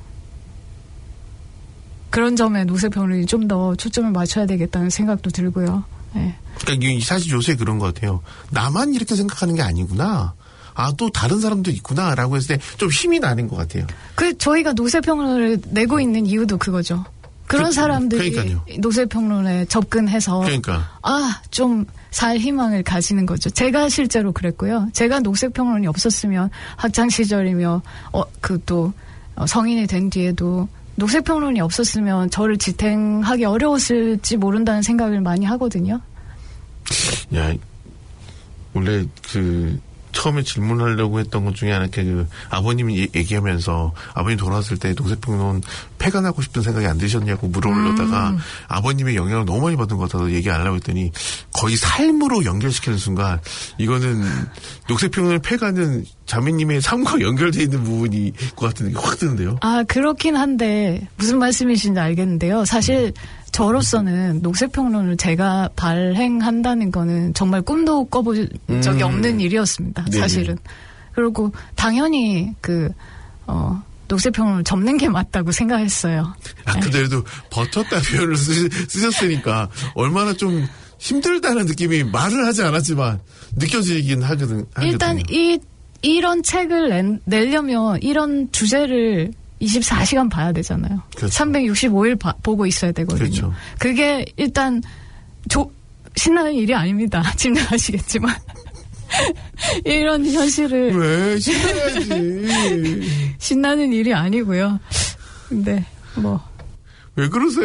그런 점에 녹색평론이 좀 더 초점을 맞춰야 되겠다는 생각도 들고요. 네. 그러니까 사실 요새 그런 것 같아요. 나만 이렇게 생각하는 게 아니구나. 아, 또 다른 사람도 있구나라고 했을 때 좀 힘이 나는 것 같아요. 그 저희가 녹색평론을 내고 있는 이유도 그거죠. 그런 그, 사람들이 그러니까요. 녹색평론에 접근해서 그러니까. 아, 좀 살 희망을 가지는 거죠. 제가 실제로 그랬고요. 제가 녹색평론이 없었으면 학창 시절이며 어, 그 또 성인이 된 뒤에도 녹색평론이 없었으면 저를 지탱하기 어려웠을지 모른다는 생각을 많이 하거든요. 야, 원래 그 처음에 질문하려고 했던 것 중에 하나 그 아버님이 얘기하면서 아버님 돌아왔을 때 녹색평론 폐간하고 싶은 생각이 안 드셨냐고 물어보려다가 음. 아버님의 영향을 너무 많이 받은 것 같아서 얘기 안 하려고 했더니 거의 삶으로 연결시키는 순간 이거는 녹색평론을 폐가는 자매님의 삶과 연결되어 있는 부분이 것 같은 느낌이 확 드는데요. 아, 그렇긴 한데 무슨 말씀이신지 알겠는데요. 사실 저로서는 녹색평론을 제가 발행한다는 거는 정말 꿈도 꿔본 적이 음. 없는 일이었습니다. 네네. 사실은. 그리고 당연히 그 어, 녹색평론을 접는 게 맞다고 생각했어요. 아, 그래도 버텼다 표현을 쓰, 쓰셨으니까 얼마나 좀 힘들다는 느낌이 말을 하지 않았지만 느껴지긴 하거든. 일단 이 이런 책을 내, 내려면 이런 주제를 이십사 시간 봐야 되잖아요. 그렇죠. 삼백육십오 일 바, 보고 있어야 되거든요. 그렇죠. 그게 일단 조, 신나는 일이 아닙니다. 짐작하시겠지만. 이런 현실을. 왜? 신나야지. 신나는 일이 아니고요. 근데 뭐. 왜 그러세요?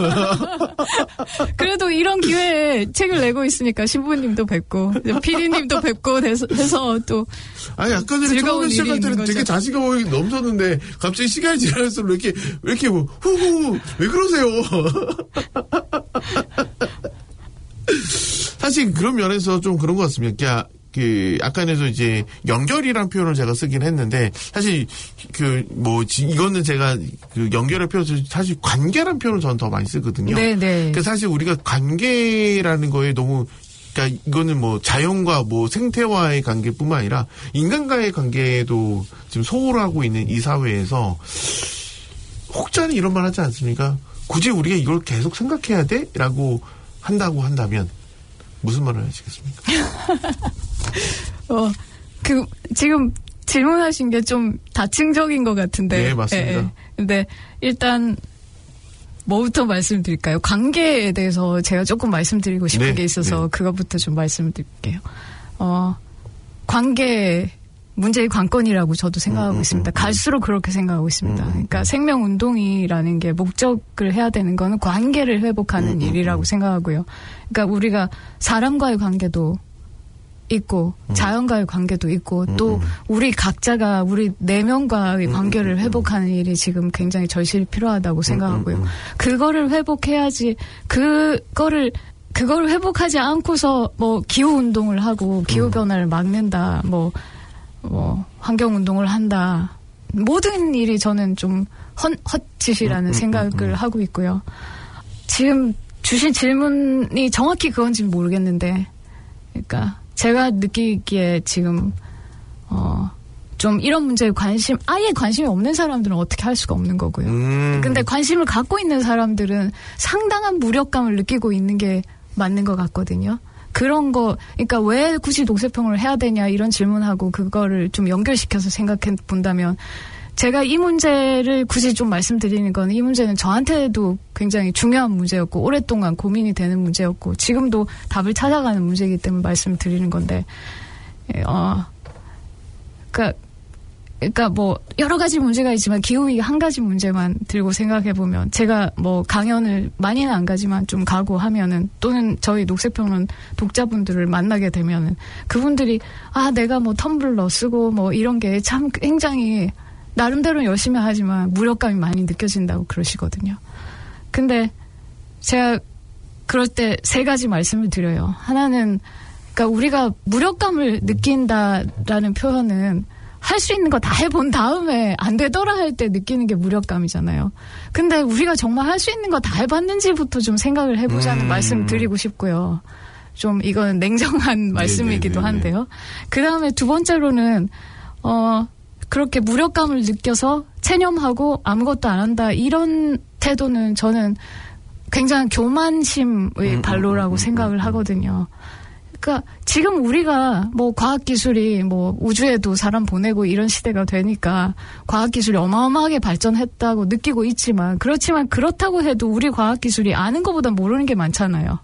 그래도 이런 기회에 책을 내고 있으니까 신부님도 뵙고 피디님도 뵙고 해서, 해서 또 아니 아까 전에 처음에 시작할 때는 되게 자신감이 넘쳤는데 갑자기 시간이 지날수록 왜 이렇게 왜 이렇게 뭐 후후 왜 그러세요? 사실 그런 면에서 좀 그런 것 같습니다. 그, 아까에서 이제, 연결이란 표현을 제가 쓰긴 했는데, 사실, 그, 뭐, 이거는 제가, 그, 연결의 표현을 사실 관계란 표현을 저는 더 많이 쓰거든요. 네네. 그 사실 우리가 관계라는 거에 너무, 그러니까 이거는 뭐, 자연과 뭐, 생태와의 관계뿐만 아니라, 인간과의 관계도 지금 소홀하고 있는 이 사회에서, 혹자는 이런 말 하지 않습니까? 굳이 우리가 이걸 계속 생각해야 돼? 라고 한다고 한다면, 무슨 말을 하시겠습니까? 어, 그, 지금 질문하신 게 좀 다층적인 것 같은데. 네, 맞습니다. 예, 예. 근데 일단, 뭐부터 말씀드릴까요? 관계에 대해서 제가 조금 말씀드리고 싶은 네, 게 있어서 네. 그것부터 좀 말씀드릴게요. 어, 관계, 문제의 관건이라고 저도 생각하고 음, 있습니다. 음, 갈수록 그렇게 생각하고 있습니다. 음, 그러니까 생명운동이라는 게 목적을 해야 되는 거는 관계를 회복하는 음, 일이라고 음, 생각하고요. 그러니까 우리가 사람과의 관계도 있고 음. 자연과의 관계도 있고 음, 또 우리 각자가 우리 내면과의 관계를 회복하는 일이 지금 굉장히 절실히 필요하다고 생각하고요. 그거를 회복해야지 그거를 그거를 회복하지 않고서 뭐 기후 운동을 하고 기후 변화를 막는다 뭐 뭐 환경 운동을 한다 모든 일이 저는 좀 헛, 헛짓이라는 생각을 하고 있고요. 지금 주신 질문이 정확히 그건지는 모르겠는데 그러니까 제가 느끼기에 지금 어, 좀 이런 문제에 관심 아예 관심이 없는 사람들은 어떻게 할 수가 없는 거고요. 음. 근데 관심을 갖고 있는 사람들은 상당한 무력감을 느끼고 있는 게 맞는 것 같거든요. 그런 거 그러니까 왜 굳이 녹색평론을 해야 되냐 이런 질문하고 그거를 좀 연결시켜서 생각해 본다면 제가 이 문제를 굳이 좀 말씀드리는 건 이 문제는 저한테도 굉장히 중요한 문제였고 오랫동안 고민이 되는 문제였고 지금도 답을 찾아가는 문제이기 때문에 말씀을 드리는 건데 어, 그러니까 그러니까 뭐 여러 가지 문제가 있지만 기후위기 한 가지 문제만 들고 생각해 보면 제가 뭐 강연을 많이는 안 가지만 좀 가고 하면은 또는 저희 녹색평론 독자분들을 만나게 되면은 그분들이 아 내가 뭐 텀블러 쓰고 뭐 이런 게 참 굉장히 나름대로 열심히 하지만 무력감이 많이 느껴진다고 그러시거든요. 근데 제가 그럴 때 세 가지 말씀을 드려요. 하나는 그러니까 우리가 무력감을 느낀다라는 표현은 할 수 있는 거 다 해본 다음에 안 되더라 할 때 느끼는 게 무력감이잖아요. 근데 우리가 정말 할 수 있는 거 다 해봤는지부터 좀 생각을 해보자는 음. 말씀 드리고 싶고요. 좀 이건 냉정한 말씀이기도 한데요. 그 다음에 두 번째로는 어 그렇게 무력감을 느껴서 체념하고 아무것도 안 한다 이런 태도는 저는 굉장히 교만심의 발로라고 생각을 하거든요. 그러니까 지금 우리가 뭐 과학기술이 뭐 우주에도 사람 보내고 이런 시대가 되니까 과학기술이 어마어마하게 발전했다고 느끼고 있지만 그렇지만 그렇다고 해도 우리 과학기술이 아는 것보다 모르는 게 많잖아요.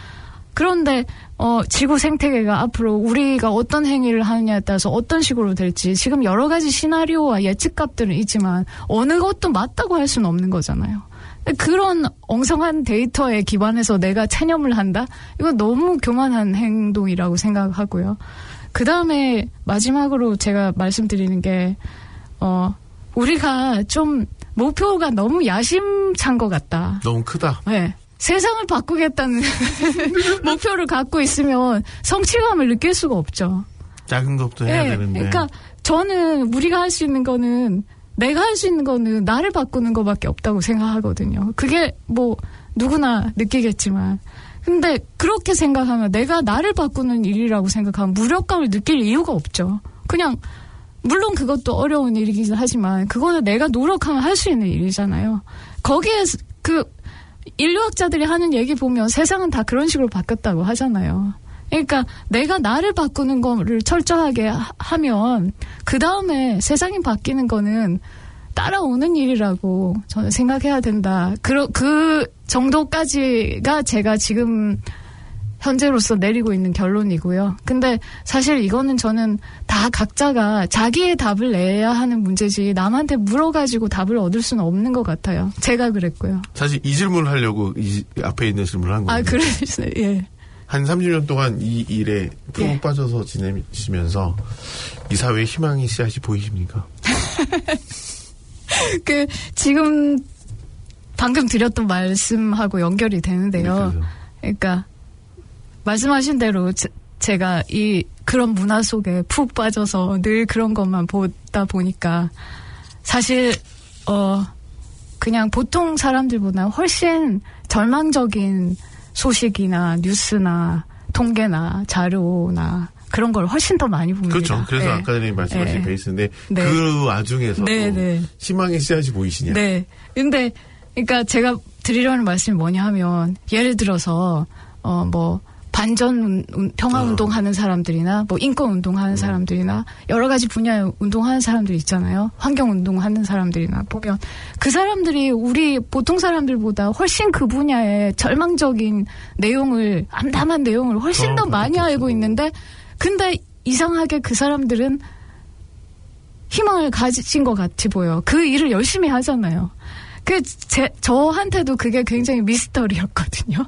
그런데 어, 지구 생태계가 앞으로 우리가 어떤 행위를 하느냐에 따라서 어떤 식으로 될지 지금 여러 가지 시나리오와 예측값들은 있지만 어느 것도 맞다고 할 수는 없는 거잖아요. 그런 엉성한 데이터에 기반해서 내가 체념을 한다? 이건 너무 교만한 행동이라고 생각하고요. 그 다음에 마지막으로 제가 말씀드리는 게 어, 우리가 좀 목표가 너무 야심찬 것 같다. 너무 크다. 네. 세상을 바꾸겠다는 목표를 갖고 있으면 성취감을 느낄 수가 없죠. 작은 것부터 해야 네. 되는데. 그러니까 저는 우리가 할 수 있는 거는 내가 할 수 있는 거는 나를 바꾸는 것밖에 없다고 생각하거든요. 그게 뭐 누구나 느끼겠지만 근데 그렇게 생각하면 내가 나를 바꾸는 일이라고 생각하면 무력감을 느낄 이유가 없죠. 그냥 물론 그것도 어려운 일이긴 하지만 그거는 내가 노력하면 할 수 있는 일이잖아요. 거기에 그 인류학자들이 하는 얘기 보면 세상은 다 그런 식으로 바뀌었다고 하잖아요. 그러니까 내가 나를 바꾸는 거를 철저하게 하, 하면 그 다음에 세상이 바뀌는 거는 따라오는 일이라고 저는 생각해야 된다. 그, 그 정도까지가 제가 지금 현재로서 내리고 있는 결론이고요. 근데 사실 이거는 저는 다 각자가 자기의 답을 내야 하는 문제지 남한테 물어가지고 답을 얻을 수는 없는 것 같아요. 제가 그랬고요. 사실 이 질문을 하려고 이 앞에 있는 질문을 한 거예요. 아, 그랬어요. 예. 한 삼십 년 동안 이 일에 푹 예. 빠져서 지내시면서 이 사회에 희망의 씨앗이 보이십니까? 그 지금 방금 드렸던 말씀하고 연결이 되는데요. 네, 그러니까 말씀하신 대로 제, 제가 이 그런 문화 속에 푹 빠져서 늘 그런 것만 보다 보니까 사실 어 그냥 보통 사람들보다 훨씬 절망적인 소식이나 뉴스나 통계나 자료나 그런 걸 훨씬 더 많이 봅니다. 그렇죠. 그래서 네. 아까 전에 말씀하신 네. 베이스인데 네. 그 와중에서도 네, 네. 희망의 씨앗이 보이시냐? 네. 근데 그러니까 제가 드리려는 말씀이 뭐냐 하면 예를 들어서 어 뭐 반전 평화 운동 하는 사람들이나 뭐 인권 운동 하는 사람들이나 여러 가지 분야의 운동하는 사람들 있잖아요. 환경 운동 하는 사람들이나 보면 그 사람들이 우리 보통 사람들보다 훨씬 그 분야의 절망적인 내용을 암담한 내용을 훨씬 더 많이 알고 있는데 근데 이상하게 그 사람들은 희망을 가진 것 같이 보여. 그 일을 열심히 하잖아요. 그 제 저한테도 그게 굉장히 미스터리였거든요.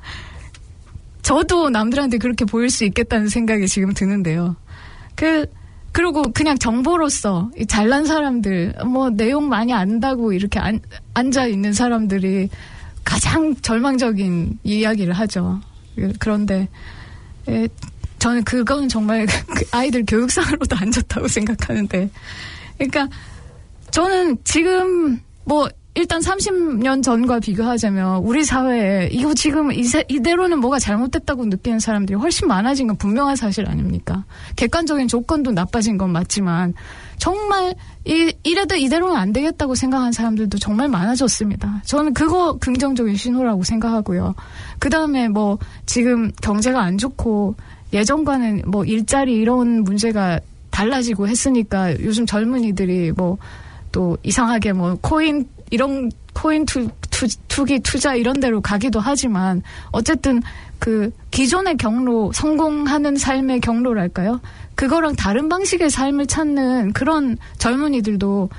저도 남들한테 그렇게 보일 수 있겠다는 생각이 지금 드는데요. 그, 그리고 그냥 정보로서 이 잘난 사람들, 뭐 내용 많이 안다고 이렇게 안, 앉아 있는 사람들이 가장 절망적인 이야기를 하죠. 그런데, 에, 저는 그건 정말 아이들 교육상으로도 안 좋다고 생각하는데. 그러니까 저는 지금 뭐 일단 삼십 년 전과 비교하자면 우리 사회에 이거 지금 이세, 이대로는 뭐가 잘못됐다고 느끼는 사람들이 훨씬 많아진 건 분명한 사실 아닙니까? 객관적인 조건도 나빠진 건 맞지만 정말 이, 이래도 이대로는 안 되겠다고 생각하는 사람들도 정말 많아졌습니다. 저는 그거 긍정적인 신호라고 생각하고요. 그다음에 뭐 지금 경제가 안 좋고 예전과는 뭐 일자리 이런 문제가 달라지고 했으니까 요즘 젊은이들이 뭐 또 이상하게 뭐 코인 이런 코인 투, 투, 투기 투자 이런 데로 가기도 하지만 어쨌든 그 기존의 경로, 성공하는 삶의 경로랄까요? 그거랑 다른 방식의 삶을 찾는 그런 젊은이들도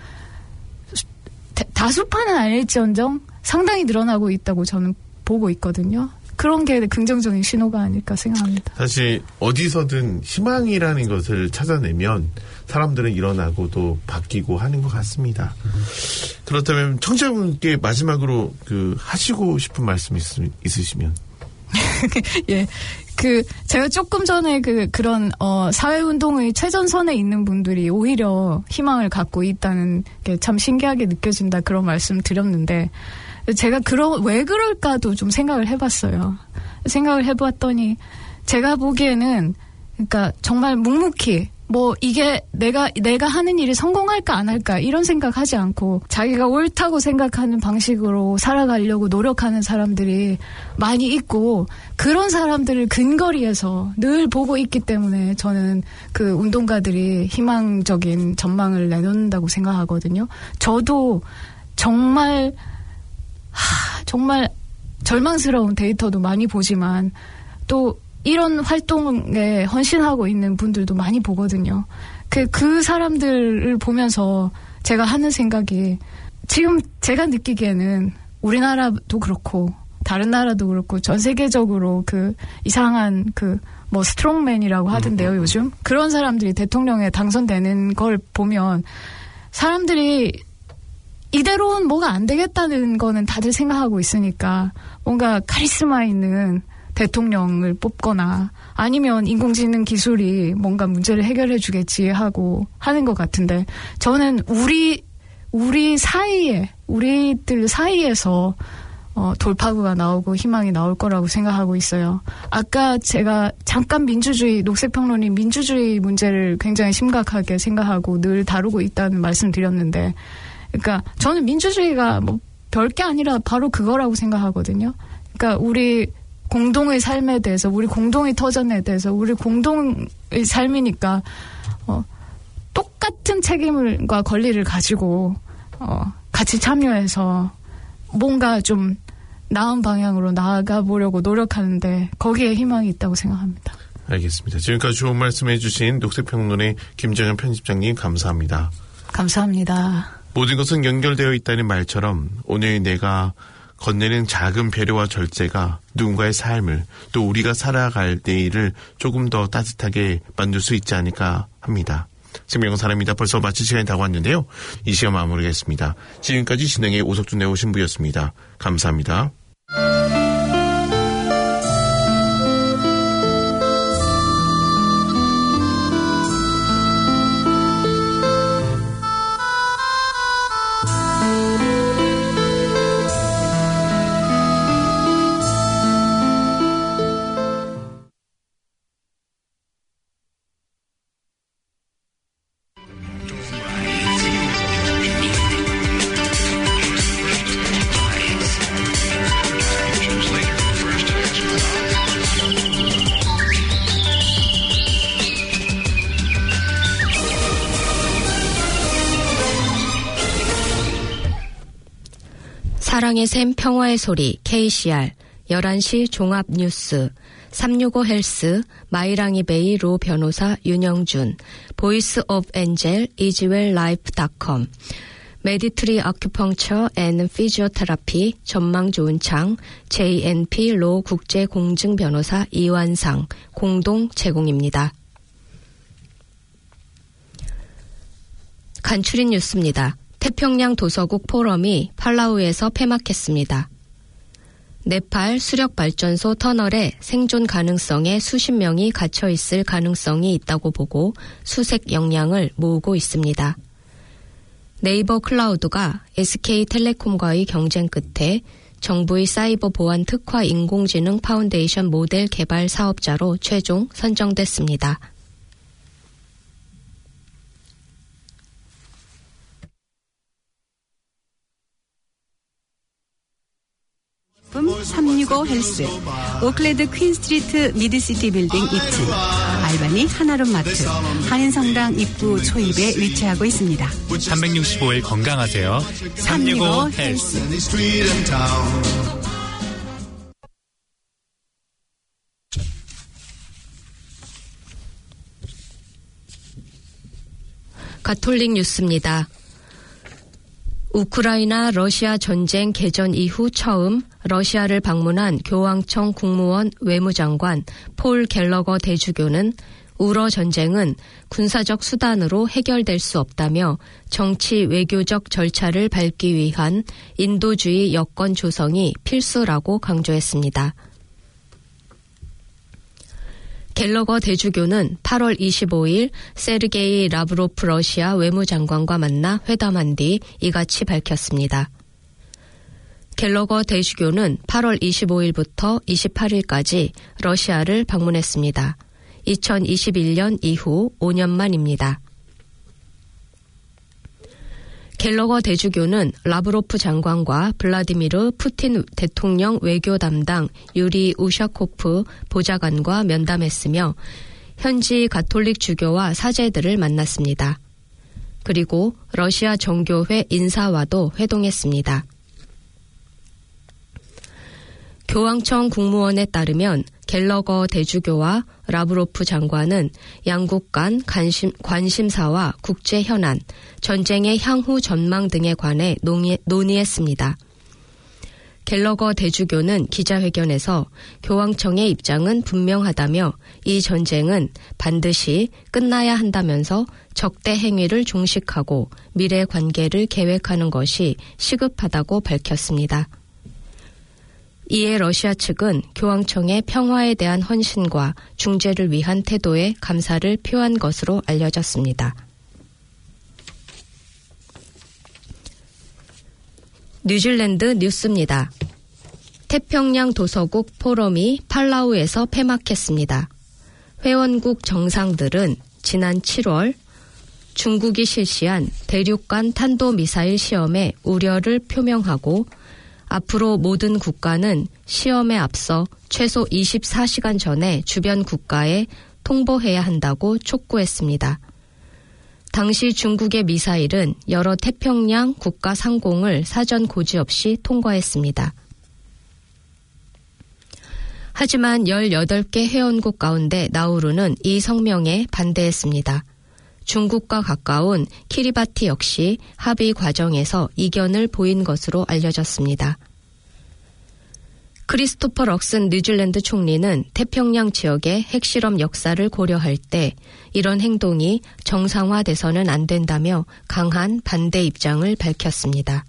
다수파는 아닐지언정 상당히 늘어나고 있다고 저는 보고 있거든요. 그런 게 긍정적인 신호가 아닐까 생각합니다. 사실 어디서든 희망이라는 것을 찾아내면 사람들은 일어나고 또 바뀌고 하는 것 같습니다. 그렇다면 청취자분께 마지막으로 그 하시고 싶은 말씀 있, 있으시면. 예. 그 제가 조금 전에 그 그런 어 사회운동의 최전선에 있는 분들이 오히려 희망을 갖고 있다는 게 참 신기하게 느껴진다 그런 말씀 드렸는데 제가 그런 왜 그럴까도 좀 생각을 해봤어요. 생각을 해봤더니 제가 보기에는 그러니까 정말 묵묵히 뭐 이게 내가 내가 하는 일이 성공할까 안 할까 이런 생각하지 않고 자기가 옳다고 생각하는 방식으로 살아가려고 노력하는 사람들이 많이 있고 그런 사람들을 근거리에서 늘 보고 있기 때문에 저는 그 운동가들이 희망적인 전망을 내놓는다고 생각하거든요. 저도 정말 하, 정말 절망스러운 데이터도 많이 보지만 또 이런 활동에 헌신하고 있는 분들도 많이 보거든요. 그, 그 사람들을 보면서 제가 하는 생각이 지금 제가 느끼기에는 우리나라도 그렇고 다른 나라도 그렇고 전 세계적으로 그 이상한 그 뭐 스트롱맨이라고 하던데요, 요즘. 그런 사람들이 대통령에 당선되는 걸 보면 사람들이 이대로는 뭐가 안 되겠다는 거는 다들 생각하고 있으니까 뭔가 카리스마 있는 대통령을 뽑거나 아니면 인공지능 기술이 뭔가 문제를 해결해 주겠지 하고 하는 것 같은데 저는 우리 우리 사이에 우리들 사이에서 어, 돌파구가 나오고 희망이 나올 거라고 생각하고 있어요. 아까 제가 잠깐 민주주의 녹색평론이 민주주의 문제를 굉장히 심각하게 생각하고 늘 다루고 있다는 말씀 드렸는데 그러니까 저는 민주주의가 뭐 별게 아니라 바로 그거라고 생각하거든요. 그러니까 우리 공동의 삶에 대해서, 우리 공동의 터전에 대해서, 우리 공동의 삶이니까 어, 똑같은 책임과 권리를 가지고 어, 같이 참여해서 뭔가 좀 나은 방향으로 나아가 보려고 노력하는데 거기에 희망이 있다고 생각합니다. 알겠습니다. 지금까지 좋은 말씀해 주신 녹색평론의 김정현 편집장님 감사합니다. 감사합니다. 모든 것은 연결되어 있다는 말처럼 오늘 내가 건네는 작은 배려와 절제가 누군가의 삶을 또 우리가 살아갈 내일을 조금 더 따뜻하게 만들 수 있지 않을까 합니다. 생명은 사람입니다. 벌써 마칠 시간이 다 왔는데요. 이 시간 마무리하겠습니다. 지금까지 진행의 오석준 내오신부였습니다. 감사합니다. 사랑의 샘 평화의 소리 케이씨알 열한 시 종합 뉴스 삼육오 헬스 마이랑이 베이 로 변호사 윤영준 보이스 오브 엔젤 이지웰 라이프 닷컴 메디트리 아큐펑처 앤 피지오테라피 전망 좋은 창 제이엔피 로 국제 공증 변호사 이완상 공동 제공입니다. 간추린 뉴스입니다. 태평양 도서국 포럼이 팔라우에서 폐막했습니다. 네팔 수력발전소 터널에 생존 가능성에 수십 명이 갇혀있을 가능성이 있다고 보고 수색 역량을 모으고 있습니다. 네이버 클라우드가 에스케이텔레콤과의 경쟁 끝에 정부의 사이버 보안 특화 인공지능 파운데이션 모델 개발 사업자로 최종 선정됐습니다. 삼육오 헬스 오클랜드 퀸스트리트 미드시티 빌딩 이 층 알바니 한아름 마트 한인성당 입구 초입에 위치하고 있습니다. 삼백육십오 일 건강하세요. 삼육오 헬스. 가톨릭 뉴스입니다. 우크라이나 러시아 전쟁 개전 이후 처음 러시아를 방문한 교황청 국무원 외무장관 폴 갤러거 대주교는 우러 전쟁은 군사적 수단으로 해결될 수 없다며 정치 외교적 절차를 밟기 위한 인도주의 여건 조성이 필수라고 강조했습니다. 갤러거 대주교는 팔월 이십오일 세르게이 라브로프 러시아 외무장관과 만나 회담한 뒤 이같이 밝혔습니다. 갤러거 대주교는 팔월 이십오일부터 이십팔일까지 러시아를 방문했습니다. 이천이십일년 이후 오 년 만입니다. 갤러거 대주교는 라브로프 장관과 블라디미르 푸틴 대통령 외교 담당 유리 우샤코프 보좌관과 면담했으며 현지 가톨릭 주교와 사제들을 만났습니다. 그리고 러시아 정교회 인사와도 회동했습니다. 교황청 국무원에 따르면 갤러거 대주교와 라브로프 장관은 양국 간 관심, 관심사와 국제 현안, 전쟁의 향후 전망 등에 관해 논의, 논의했습니다. 갤러거 대주교는 기자회견에서 교황청의 입장은 분명하다며 이 전쟁은 반드시 끝나야 한다면서 적대 행위를 종식하고 미래 관계를 계획하는 것이 시급하다고 밝혔습니다. 이에 러시아 측은 교황청의 평화에 대한 헌신과 중재를 위한 태도에 감사를 표한 것으로 알려졌습니다. 뉴질랜드 뉴스입니다. 태평양 도서국 포럼이 팔라우에서 폐막했습니다. 회원국 정상들은 지난 칠월 중국이 실시한 대륙간 탄도미사일 시험에 우려를 표명하고 앞으로 모든 국가는 시험에 앞서 최소 이십사 시간 전에 주변 국가에 통보해야 한다고 촉구했습니다. 당시 중국의 미사일은 여러 태평양 국가 상공을 사전 고지 없이 통과했습니다. 하지만 열여덟 개 회원국 가운데 나우루는 이 성명에 반대했습니다. 중국과 가까운 키리바티 역시 합의 과정에서 이견을 보인 것으로 알려졌습니다. 크리스토퍼 럭슨 뉴질랜드 총리는 태평양 지역의 핵실험 역사를 고려할 때 이런 행동이 정상화돼서는 안 된다며 강한 반대 입장을 밝혔습니다.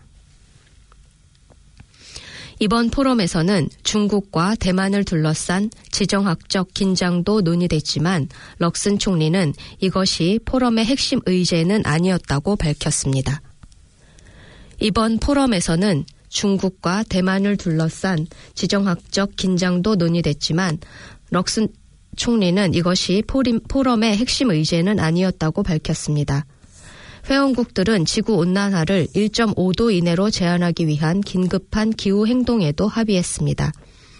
이번 포럼에서는 중국과 대만을 둘러싼 지정학적 긴장도 논의됐지만 럭슨 총리는 이것이 포럼의 핵심 의제는 아니었다고 밝혔습니다. 이번 포럼에서는 중국과 대만을 둘러싼 지정학적 긴장도 논의됐지만 럭슨 총리는 이것이 포럼의 핵심 의제는 아니었다고 밝혔습니다. 회원국들은 지구온난화를 일 점 오 도 이내로 제한하기 위한 긴급한 기후행동에도 합의했습니다.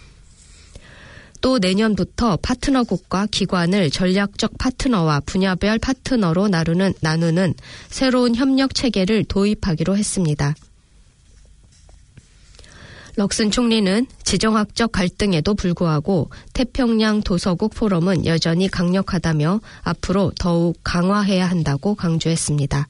또 내년부터 파트너국과 기관을 전략적 파트너와 분야별 파트너로 나누는, 나누는 새로운 협력 체계를 도입하기로 했습니다. 럭슨 총리는 지정학적 갈등에도 불구하고 태평양 도서국 포럼은 여전히 강력하다며 앞으로 더욱 강화해야 한다고 강조했습니다.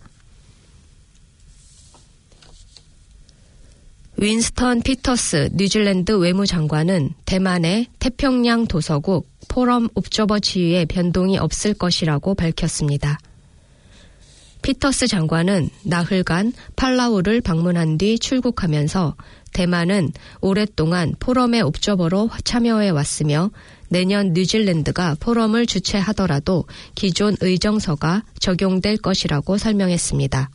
윈스턴 피터스 뉴질랜드 외무장관은 대만의 태평양 도서국 포럼 옵저버 지위에 변동이 없을 것이라고 밝혔습니다. 피터스 장관은 나흘간 팔라우를 방문한 뒤 출국하면서 대만은 오랫동안 포럼의 옵저버로 참여해 왔으며 내년 뉴질랜드가 포럼을 주최하더라도 기존 의정서가 적용될 것이라고 설명했습니다.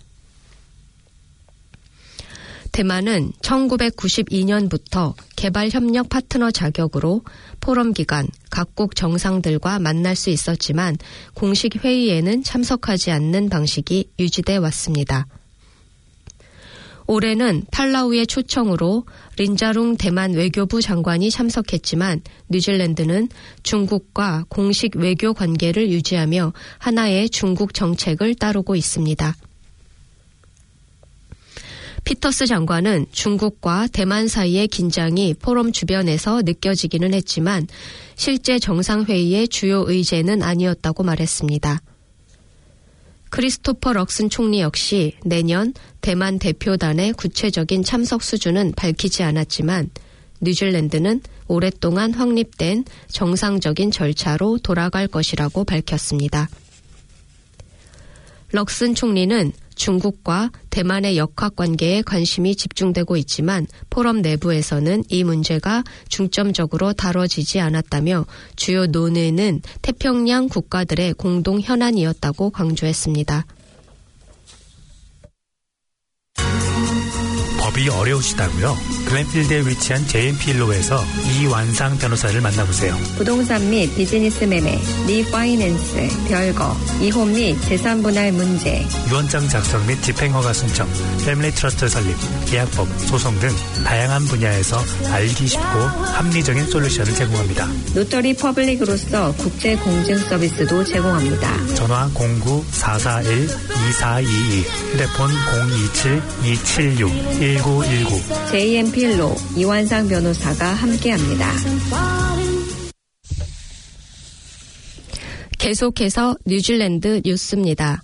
대만은 천구백구십이 년부터 개발협력 파트너 자격으로 포럼 기간 각국 정상들과 만날 수 있었지만 공식 회의에는 참석하지 않는 방식이 유지돼 왔습니다. 올해는 팔라우의 초청으로 린자룽 대만 외교부 장관이 참석했지만 뉴질랜드는 중국과 공식 외교 관계를 유지하며 하나의 중국 정책을 따르고 있습니다. 피터스 장관은 중국과 대만 사이의 긴장이 포럼 주변에서 느껴지기는 했지만 실제 정상회의의 주요 의제는 아니었다고 말했습니다. 크리스토퍼 럭슨 총리 역시 내년 대만 대표단의 구체적인 참석 수준은 밝히지 않았지만 뉴질랜드는 오랫동안 확립된 정상적인 절차로 돌아갈 것이라고 밝혔습니다. 럭슨 총리는 중국과 대만의 역학관계에 관심이 집중되고 있지만 포럼 내부에서는 이 문제가 중점적으로 다뤄지지 않았다며 주요 논의는 태평양 국가들의 공동 현안이었다고 강조했습니다. 법이 어려우시다고요? 글렌필드에 위치한 제이엠피일로에서 이완상 변호사를 만나보세요. 부동산 및 비즈니스 매매, 리파이낸스, 별거, 이혼 및 재산 분할 문제, 유언장 작성 및 집행허가 신청, 패밀리 트러스트 설립, 계약법, 소송 등 다양한 분야에서 알기 쉽고 합리적인 솔루션을 제공합니다. 노터리 퍼블릭으로서 국제 공증 서비스도 제공합니다. 전화 공구 사사일 이사이이, 휴대폰 공이칠 이칠육 일구일구. 제이엠필로 이완상 변호사가 함께합니다. 계속해서 뉴질랜드 뉴스입니다.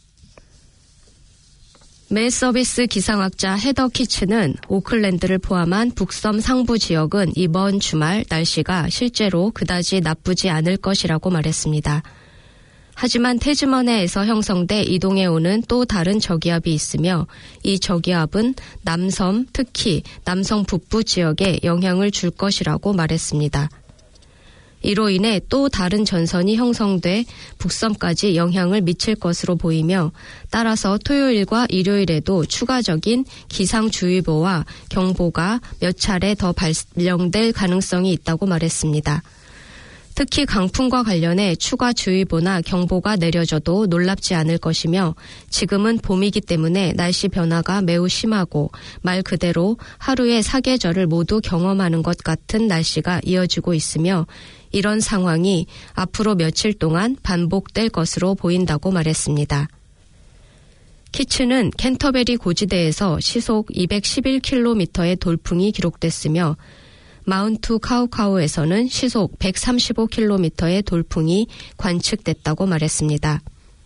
매 서비스 기상학자 헤더 키츠는 오클랜드를 포함한 북섬 상부 지역은 이번 주말 날씨가 실제로 그다지 나쁘지 않을 것이라고 말했습니다. 하지만 태즈머니아에서 형성돼 이동해 오는 또 다른 저기압이 있으며 이 저기압은 남섬, 특히 남성 북부 지역에 영향을 줄 것이라고 말했습니다. 이로 인해 또 다른 전선이 형성돼 북섬까지 영향을 미칠 것으로 보이며 따라서 토요일과 일요일에도 추가적인 기상주의보와 경보가 몇 차례 더 발령될 가능성이 있다고 말했습니다. 특히 강풍과 관련해 추가 주의보나 경보가 내려져도 놀랍지 않을 것이며 지금은 봄이기 때문에 날씨 변화가 매우 심하고 말 그대로 하루에 사계절을 모두 경험하는 것 같은 날씨가 이어지고 있으며 이런 상황이 앞으로 며칠 동안 반복될 것으로 보인다고 말했습니다. 키츠는 캔터베리 고지대에서 시속 이백십일 킬로미터의 돌풍이 기록됐으며 마운트 카우카우에서는 시속 백삼십오 킬로미터의 돌풍이 관측됐다고 말했습니다.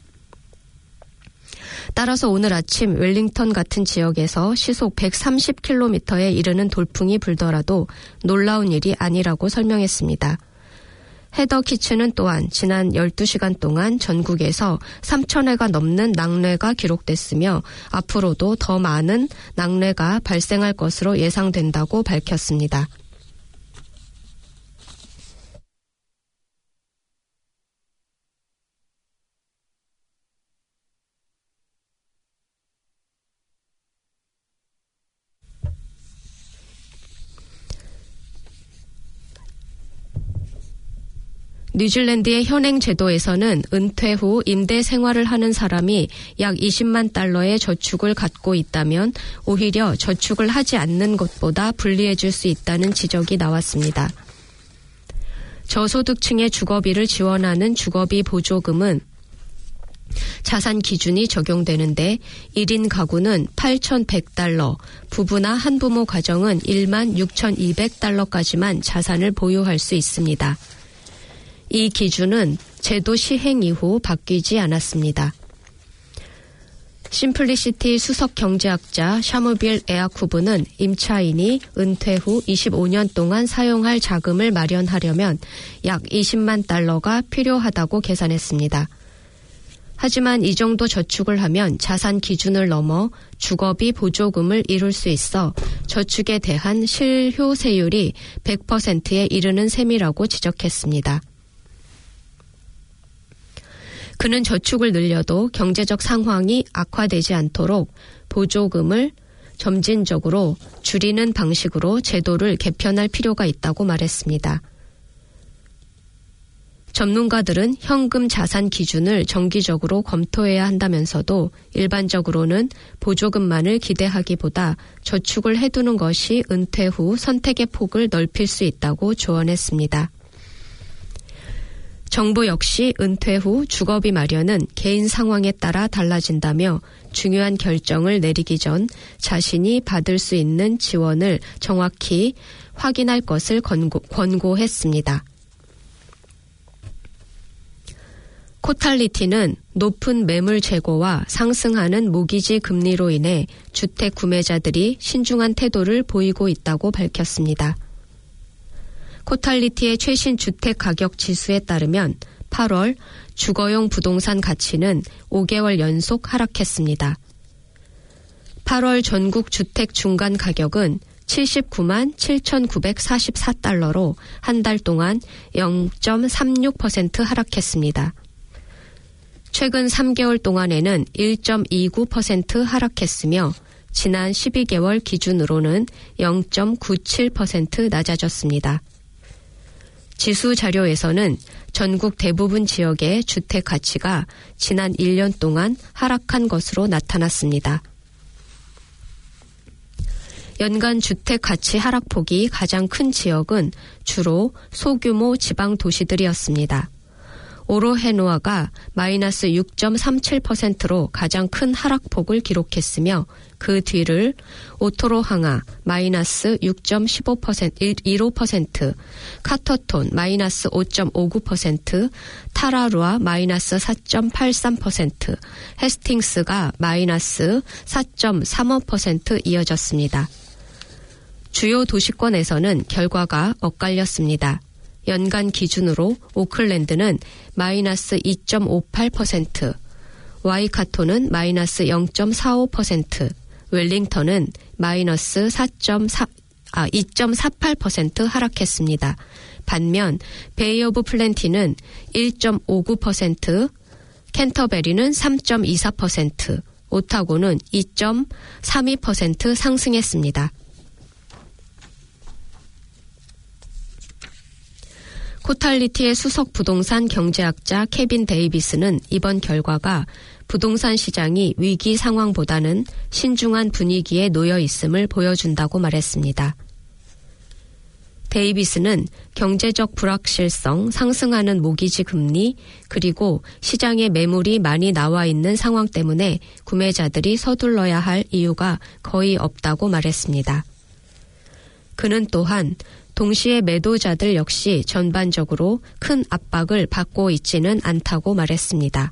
따라서 오늘 아침 웰링턴 같은 지역에서 시속 백삼십 킬로미터에 이르는 돌풍이 불더라도 놀라운 일이 아니라고 설명했습니다. 헤더 키츠는 또한 지난 열두 시간 동안 전국에서 삼천 회가 넘는 낙뢰가 기록됐으며 앞으로도 더 많은 낙뢰가 발생할 것으로 예상된다고 밝혔습니다. 뉴질랜드의 현행 제도에서는 은퇴 후 임대 생활을 하는 사람이 약 이십만 달러의 저축을 갖고 있다면 오히려 저축을 하지 않는 것보다 불리해질 수 있다는 지적이 나왔습니다. 저소득층의 주거비를 지원하는 주거비 보조금은 자산 기준이 적용되는데 일 인 가구는 팔천백 달러, 부부나 한부모 가정은 일만 육천이백 달러까지만 자산을 보유할 수 있습니다. 이 기준은 제도 시행 이후 바뀌지 않았습니다. 심플리시티 수석 경제학자 샤무빌 에아쿠브는 임차인이 은퇴 후 이십오 년 동안 사용할 자금을 마련하려면 약 이십만 달러가 필요하다고 계산했습니다. 하지만 이 정도 저축을 하면 자산 기준을 넘어 주거비 보조금을 이룰 수 있어 저축에 대한 실효세율이 백 퍼센트에 이르는 셈이라고 지적했습니다. 그는 저축을 늘려도 경제적 상황이 악화되지 않도록 보조금을 점진적으로 줄이는 방식으로 제도를 개편할 필요가 있다고 말했습니다. 전문가들은 현금 자산 기준을 정기적으로 검토해야 한다면서도 일반적으로는 보조금만을 기대하기보다 저축을 해두는 것이 은퇴 후 선택의 폭을 넓힐 수 있다고 조언했습니다. 정부 역시 은퇴 후 주거비 마련은 개인 상황에 따라 달라진다며 중요한 결정을 내리기 전 자신이 받을 수 있는 지원을 정확히 확인할 것을 권고, 권고했습니다. 코탈리티는 높은 매물 재고와 상승하는 모기지 금리로 인해 주택 구매자들이 신중한 태도를 보이고 있다고 밝혔습니다. 코탈리티의 최신 주택 가격 지수에 따르면 팔월 주거용 부동산 가치는 오 개월 연속 하락했습니다. 팔월 전국 주택 중간 가격은 칠십구만 칠천구백사십사 달러로 한 달 동안 영 점 삼육 퍼센트 하락했습니다. 최근 삼 개월 동안에는 일 점 이구 퍼센트 하락했으며 지난 십이 개월 기준으로는 영 점 구칠 퍼센트 낮아졌습니다. 지수 자료에서는 전국 대부분 지역의 주택 가치가 지난 일 년 동안 하락한 것으로 나타났습니다. 연간 주택 가치 하락폭이 가장 큰 지역은 주로 소규모 지방 도시들이었습니다. 오로헤노아가 마이너스 육 점 삼칠 퍼센트로 가장 큰 하락폭을 기록했으며 그 뒤를 오토로항아 마이너스 육 점 십오 퍼센트, 십오 퍼센트, 카터톤 마이너스 오 점 오구 퍼센트, 타라루아 마이너스 사 점 팔삼 퍼센트, 헤스팅스가 마이너스 사 점 삼오 퍼센트 이어졌습니다. 주요 도시권에서는 결과가 엇갈렸습니다. 연간 기준으로 오클랜드는 마이너스 이 점 오팔 퍼센트, 와이카토는 마이너스 영 점 사오 퍼센트, 웰링턴은 마이너스 사 점 사, 아, 이 점 사팔 퍼센트 하락했습니다. 반면 베이 오브 플랜티는 일 점 오구 퍼센트, 캔터베리는 삼 점 이사 퍼센트, 오타고는 이 점 삼이 퍼센트 상승했습니다. 코탈리티의 수석 부동산 경제학자 케빈 데이비스는 이번 결과가 부동산 시장이 위기 상황보다는 신중한 분위기에 놓여 있음을 보여준다고 말했습니다. 데이비스는 경제적 불확실성, 상승하는 모기지 금리, 그리고 시장에 매물이 많이 나와 있는 상황 때문에 구매자들이 서둘러야 할 이유가 거의 없다고 말했습니다. 그는 또한 동시에 매도자들 역시 전반적으로 큰 압박을 받고 있지는 않다고 말했습니다.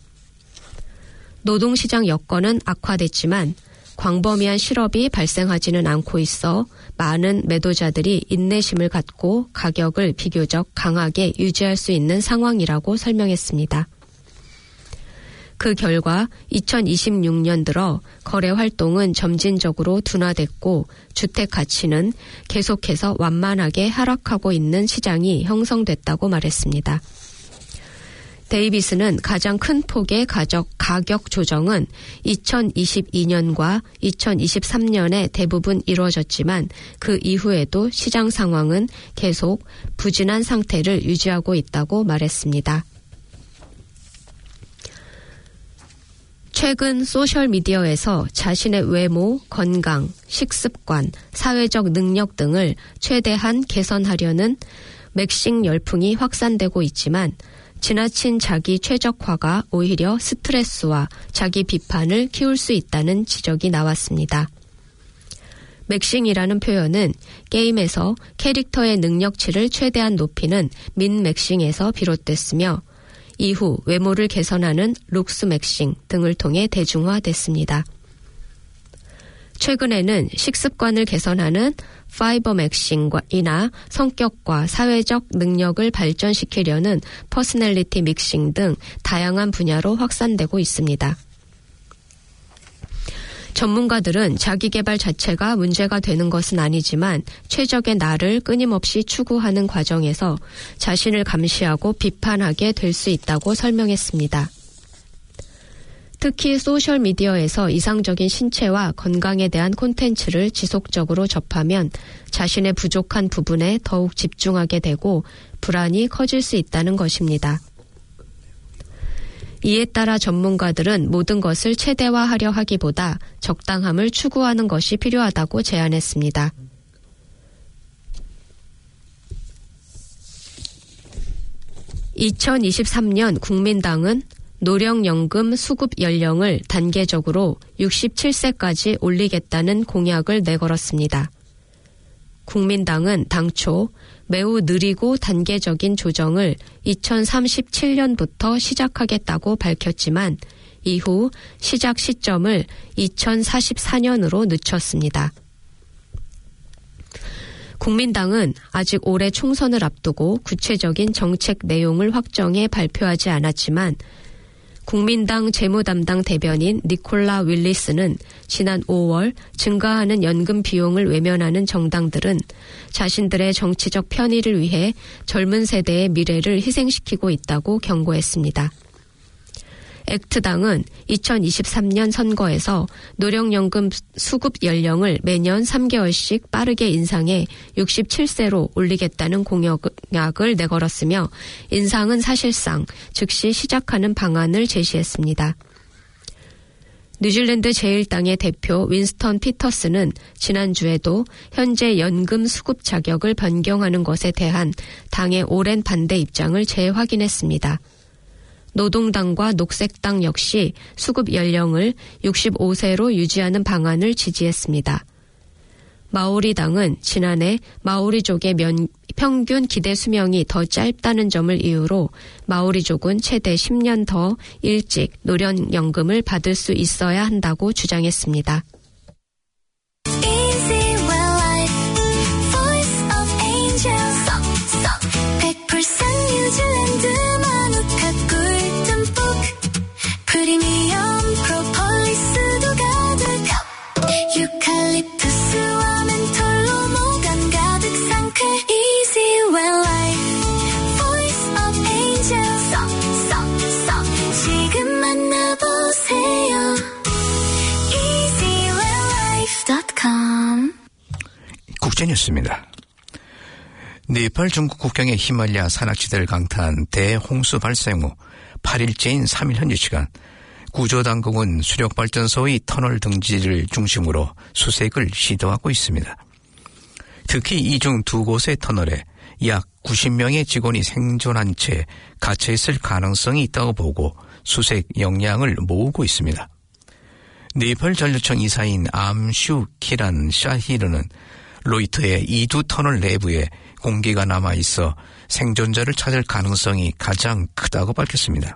노동시장 여건은 악화됐지만 광범위한 실업이 발생하지는 않고 있어 많은 매도자들이 인내심을 갖고 가격을 비교적 강하게 유지할 수 있는 상황이라고 설명했습니다. 그 결과 이천이십육 년 들어 거래 활동은 점진적으로 둔화됐고 주택 가치는 계속해서 완만하게 하락하고 있는 시장이 형성됐다고 말했습니다. 데이비스는 가장 큰 폭의 가격, 가격 조정은 이천이십이 년과 이천이십삼 년에 대부분 이루어졌지만 그 이후에도 시장 상황은 계속 부진한 상태를 유지하고 있다고 말했습니다. 최근 소셜미디어에서 자신의 외모, 건강, 식습관, 사회적 능력 등을 최대한 개선하려는 맥싱 열풍이 확산되고 있지만 지나친 자기 최적화가 오히려 스트레스와 자기 비판을 키울 수 있다는 지적이 나왔습니다. 맥싱이라는 표현은 게임에서 캐릭터의 능력치를 최대한 높이는 민 맥싱에서 비롯됐으며 이후 외모를 개선하는 룩스 맥싱 등을 통해 대중화됐습니다. 최근에는 식습관을 개선하는 파이버 맥싱이나 성격과 사회적 능력을 발전시키려는 퍼스널리티 믹싱 등 다양한 분야로 확산되고 있습니다. 전문가들은 자기개발 자체가 문제가 되는 것은 아니지만 최적의 나를 끊임없이 추구하는 과정에서 자신을 감시하고 비판하게 될 수 있다고 설명했습니다. 특히 소셜미디어에서 이상적인 신체와 건강에 대한 콘텐츠를 지속적으로 접하면 자신의 부족한 부분에 더욱 집중하게 되고 불안이 커질 수 있다는 것입니다. 이에 따라 전문가들은 모든 것을 최대화하려 하기보다 적당함을 추구하는 것이 필요하다고 제안했습니다. 이천이십삼 년 국민당은 노령연금 수급 연령을 단계적으로 육십칠 세까지 올리겠다는 공약을 내걸었습니다. 국민당은 당초 매우 느리고 단계적인 조정을 이천삼십칠 년부터 시작하겠다고 밝혔지만 이후 시작 시점을 이천사십사 년으로 늦췄습니다. 국민당은 아직 올해 총선을 앞두고 구체적인 정책 내용을 확정해 발표하지 않았지만 국민당 재무담당 대변인 니콜라 윌리스는 지난 오월 증가하는 연금 비용을 외면하는 정당들은 자신들의 정치적 편의를 위해 젊은 세대의 미래를 희생시키고 있다고 경고했습니다. 액트당은 이천이십삼 년 선거에서 노령연금 수급 연령을 매년 삼 개월씩 빠르게 인상해 육십칠 세로 올리겠다는 공약을 내걸었으며 인상은 사실상 즉시 시작하는 방안을 제시했습니다. 뉴질랜드 제일당의 대표 윈스턴 피터스는 지난주에도 현재 연금 수급 자격을 변경하는 것에 대한 당의 오랜 반대 입장을 재확인했습니다. 노동당과 녹색당 역시 수급 연령을 육십오 세로 유지하는 방안을 지지했습니다. 마오리당은 지난해 마오리족의 면, 평균 기대 수명이 더 짧다는 점을 이유로 마오리족은 최대 십 년 더 일찍 노령연금을 받을 수 있어야 한다고 주장했습니다. 유칼립투스와 멘톨로 모감 가득 상쾌 Easy Well Life Voice of Angels 쏙, 쏙, 쏙 지금 만나보세요 이지 웰 라이프 닷 컴 국제뉴스입니다. 네팔 중국 국경의 히말라야 산악지대를 강타한 대홍수 발생 후 팔 일째인 삼 일 현지 시간 구조당국은 수력발전소의 터널 등지를 중심으로 수색을 시도하고 있습니다. 특히 이 중 두 곳의 터널에 약 구십 명의 직원이 생존한 채 갇혀있을 가능성이 있다고 보고 수색 역량을 모으고 있습니다. 네팔 전력청 이사인 암슈 키란 샤히르는 로이터의 이 두 터널 내부에 공기가 남아있어 생존자를 찾을 가능성이 가장 크다고 밝혔습니다.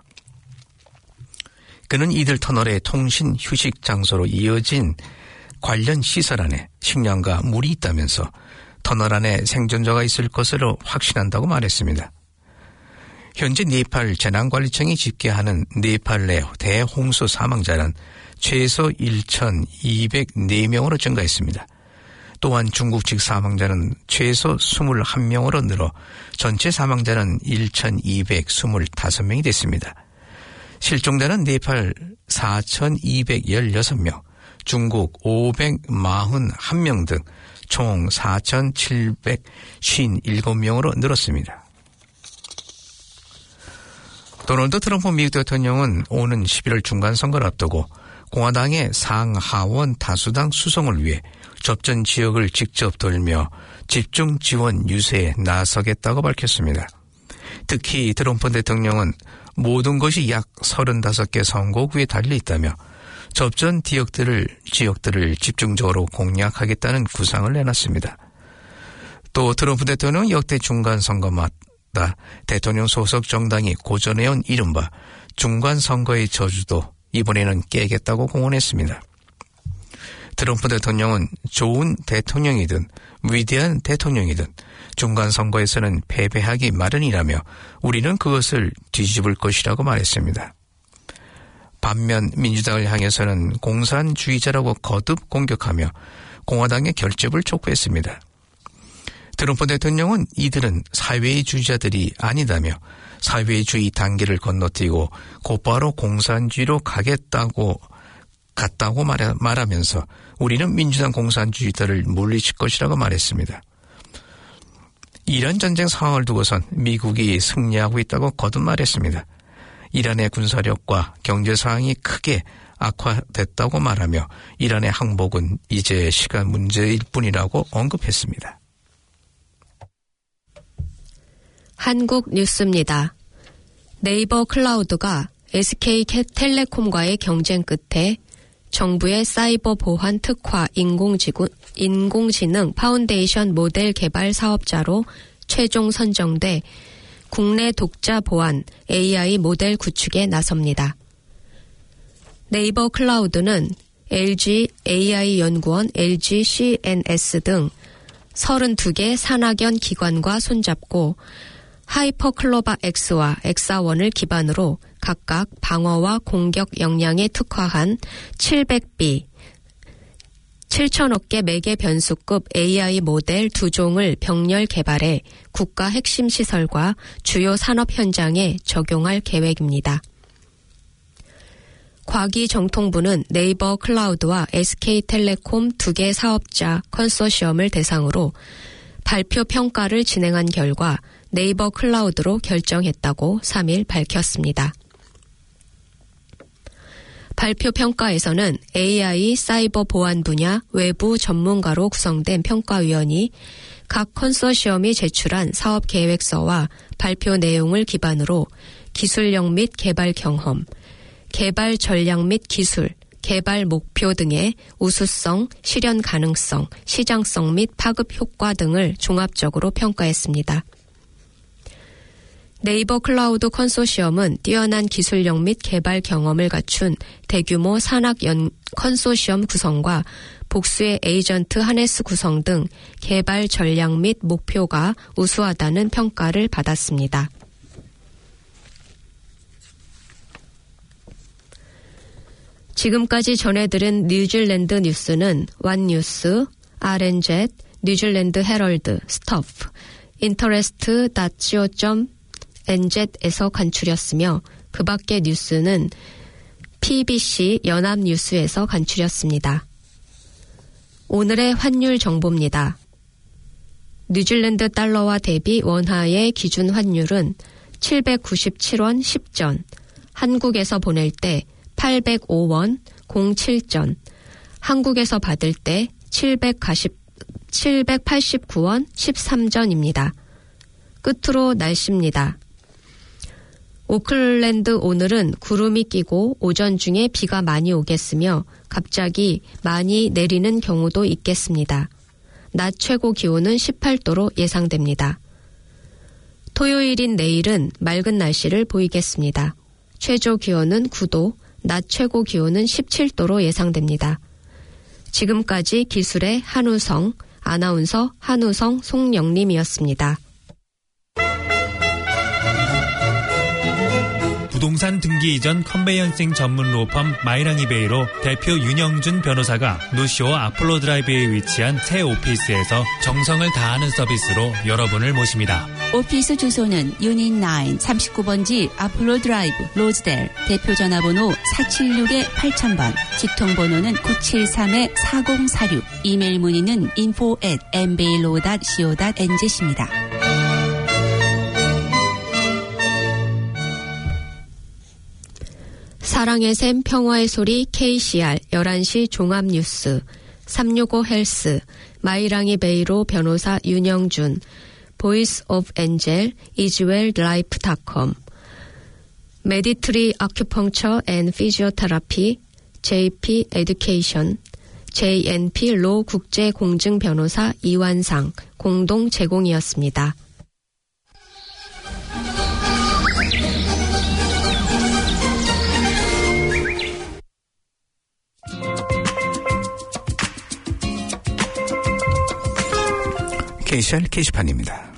그는 이들 터널의 통신 휴식 장소로 이어진 관련 시설 안에 식량과 물이 있다면서 터널 안에 생존자가 있을 것으로 확신한다고 말했습니다. 현재 네팔 재난관리청이 집계하는 네팔 내 대홍수 사망자는 최소 천이백사 명으로 증가했습니다. 또한 중국 측 사망자는 최소 이십일 명으로 늘어 전체 사망자는 천이백이십오 명이 됐습니다. 실종자는 네팔 사천이백십육 명, 중국 오백사십일 명 등 총 사천칠백오십칠 명으로 늘었습니다. 도널드 트럼프 미국 대통령은 오는 십일월 중간선거를 앞두고 공화당의 상하원 다수당 수성을 위해 접전 지역을 직접 돌며 집중 지원 유세에 나서겠다고 밝혔습니다. 특히 트럼프 대통령은 모든 것이 약 서른다섯 개 선거구에 달려있다며 접전 지역들을, 지역들을 집중적으로 공략하겠다는 구상을 내놨습니다. 또 트럼프 대통령은 역대 중간선거마다 대통령 소속 정당이 고전해온 이른바 중간선거의 저주도 이번에는 깨겠다고 공언했습니다. 트럼프 대통령은 좋은 대통령이든 위대한 대통령이든 중간선거에서는 패배하기 마련이라며 우리는 그것을 뒤집을 것이라고 말했습니다. 반면 민주당을 향해서는 공산주의자라고 거듭 공격하며 공화당의 결집을 촉구했습니다. 트럼프 대통령은 이들은 사회주의자들이 아니다며 사회주의 단계를 건너뛰고 곧바로 공산주의로 가겠다고 갔다고 말하면서 우리는 민주당 공산주의자를 물리칠 것이라고 말했습니다. 이란 전쟁 상황을 두고선 미국이 승리하고 있다고 거듭 말했습니다. 이란의 군사력과 경제 상황이 크게 악화됐다고 말하며 이란의 항복은 이제 시간 문제일 뿐이라고 언급했습니다. 한국 뉴스입니다. 네이버 클라우드가 에스케이텔레콤과의 경쟁 끝에 정부의 사이버 보안 특화 인공지구, 인공지능 파운데이션 모델 개발 사업자로 최종 선정돼 국내 독자 보안 에이아이 모델 구축에 나섭니다. 네이버 클라우드는 엘지 에이아이 연구원, 엘지 씨엔에스 등 서른두 개 산학연 기관과 손잡고 하이퍼클로바 X와 엑사원을 기반으로 각각 방어와 공격 역량에 특화한 칠백 비, 칠천억 개 매개 변수급 에이아이 모델 두 종을 병렬 개발해 국가 핵심 시설과 주요 산업 현장에 적용할 계획입니다. 과기정통부는 네이버 클라우드와 에스케이텔레콤 두 개 사업자 컨소시엄을 대상으로 발표 평가를 진행한 결과 네이버 클라우드로 결정했다고 삼 일 밝혔습니다. 발표 평가에서는 에이아이 사이버 보안 분야 외부 전문가로 구성된 평가위원이 각 컨소시엄이 제출한 사업 계획서와 발표 내용을 기반으로 기술력 및 개발 경험, 개발 전략 및 기술, 개발 목표 등의 우수성, 실현 가능성, 시장성 및 파급 효과 등을 종합적으로 평가했습니다. 네이버 클라우드 컨소시엄은 뛰어난 기술력 및 개발 경험을 갖춘 대규모 산학 연 컨소시엄 구성과 복수의 에이전트 하네스 구성 등 개발 전략 및 목표가 우수하다는 평가를 받았습니다. 지금까지 전해들은 뉴질랜드 뉴스는 완뉴스, 알엔젯, 뉴질랜드 헤럴드, 스토프, 인터레스트 닷 씨오 닷 엔젯에서 간추렸으며 그 밖의 뉴스는 피비씨 연합뉴스에서 간추렸습니다. 오늘의 환율 정보입니다. 뉴질랜드 달러와 대비 원화의 기준 환율은 칠백구십칠 원 십 전, 한국에서 보낼 때 팔백오 원 공칠 전, 한국에서 받을 때 칠백팔십구 원 십삼 전입니다. 끝으로 날씨입니다. 오클랜드 오늘은 구름이 끼고 오전 중에 비가 많이 오겠으며 갑자기 많이 내리는 경우도 있겠습니다. 낮 최고 기온은 십팔 도로 예상됩니다. 토요일인 내일은 맑은 날씨를 보이겠습니다. 최저 기온은 구 도, 낮 최고 기온은 십칠 도로 예상됩니다. 지금까지 기술의 한우성, 아나운서 한우성 송영림이었습니다. 부동산 등기 이전 컨베이언싱 전문 로펌 마이랑이베이로 대표 윤영준 변호사가 노쇼 아폴로 드라이브에 위치한 새 오피스에서 정성을 다하는 서비스로 여러분을 모십니다. 오피스 주소는 유닛 나인 삼십구 번지 아폴로 드라이브 로즈델, 대표 전화번호 사칠육 팔천 번, 직통번호는 구칠삼 사공사육, 이메일 문의는 인포 앳 엠베일로 닷 씨오 닷 엔zet입니다. 사랑의 샘 평화의 소리 케이씨알 열한 시 종합뉴스 삼육오 헬스 마이랑이 베이로 변호사 윤영준 보이스 오브 엔젤 이즈웰 라이프 닷컴 메디트리 아큐펑처 앤 피지오테라피 제이피 에듀케이션 제이엔피 로 국제공증 변호사 이완상 공동 제공이었습니다. 케이씨알 게시판입니다.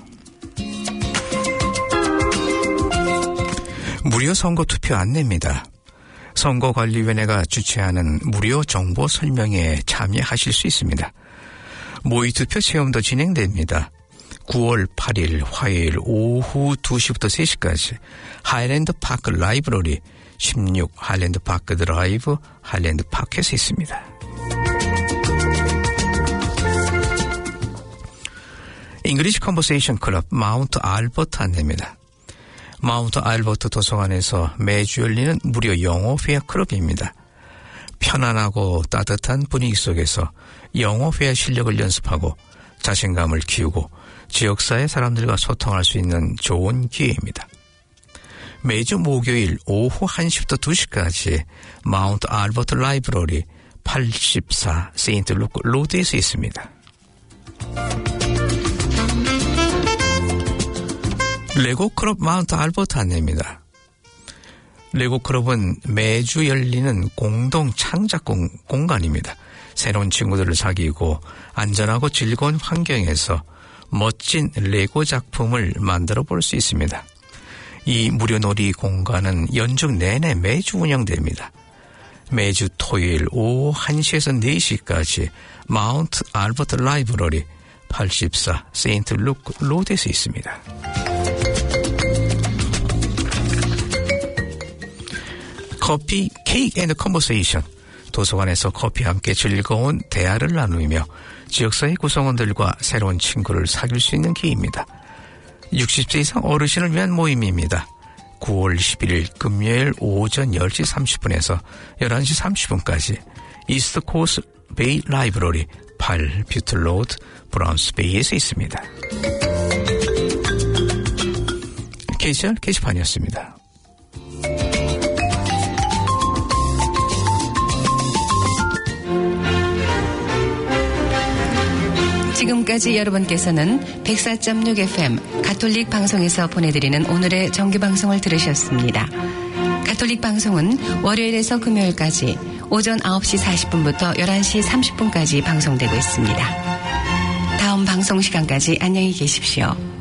무료 선거 투표 안내입니다. 선거관리위원회가 주최하는 무료 정보 설명회에 참여하실 수 있습니다. 모의 투표 체험도 진행됩니다. 구월 팔일 화요일 오후 두 시부터 세 시까지 하일랜드 파크 라이브러리 십육 하일랜드 파크 드라이브 하일랜드 파크에서 있습니다. 잉글리시 컨버세이션 클럽 마운트 알버트 안내입니다. 마운트 알버트 도서관에서 매주 열리는 무료 영어 회화 클럽입니다. 편안하고 따뜻한 분위기 속에서 영어 회화 실력을 연습하고 자신감을 키우고 지역사회 사람들과 소통할 수 있는 좋은 기회입니다. 매주 목요일 오후 한 시부터 두 시까지 마운트 알버트 라이브러리 팔십사 세인트 루크 로드에서 있습니다. 레고 클럽 마운트 알버트 안내입니다. 레고 클럽은 매주 열리는 공동 창작 공, 공간입니다. 새로운 친구들을 사귀고 안전하고 즐거운 환경에서 멋진 레고 작품을 만들어 볼 수 있습니다. 이 무료 놀이 공간은 연중 내내 매주 운영됩니다. 매주 토요일 오후 한 시에서 네 시까지 마운트 알버트 라이브러리 팔십사 세인트 루크 로드에서 있습니다. 커피, 케이크 앤드 컨버세이션. 도서관에서 커피와 함께 즐거운 대화를 나누며 지역사회 구성원들과 새로운 친구를 사귈 수 있는 기회입니다. 육십 세 이상 어르신을 위한 모임입니다. 구월 십일일 금요일 오전 열 시 삼십 분에서 열한 시 삼십 분까지 이스트 코스 베이 라이브러리 팔 뷰틀 로드 브라운스 베이에서 있습니다. 케이씨알 게시판이었습니다. 지금까지 여러분께서는 백사 점 육 에프엠 가톨릭 방송에서 보내드리는 오늘의 정규방송을 들으셨습니다. 가톨릭 방송은 월요일에서 금요일까지 오전 아홉 시 사십 분부터 열한 시 삼십 분까지 방송되고 있습니다. 다음 방송 시간까지 안녕히 계십시오.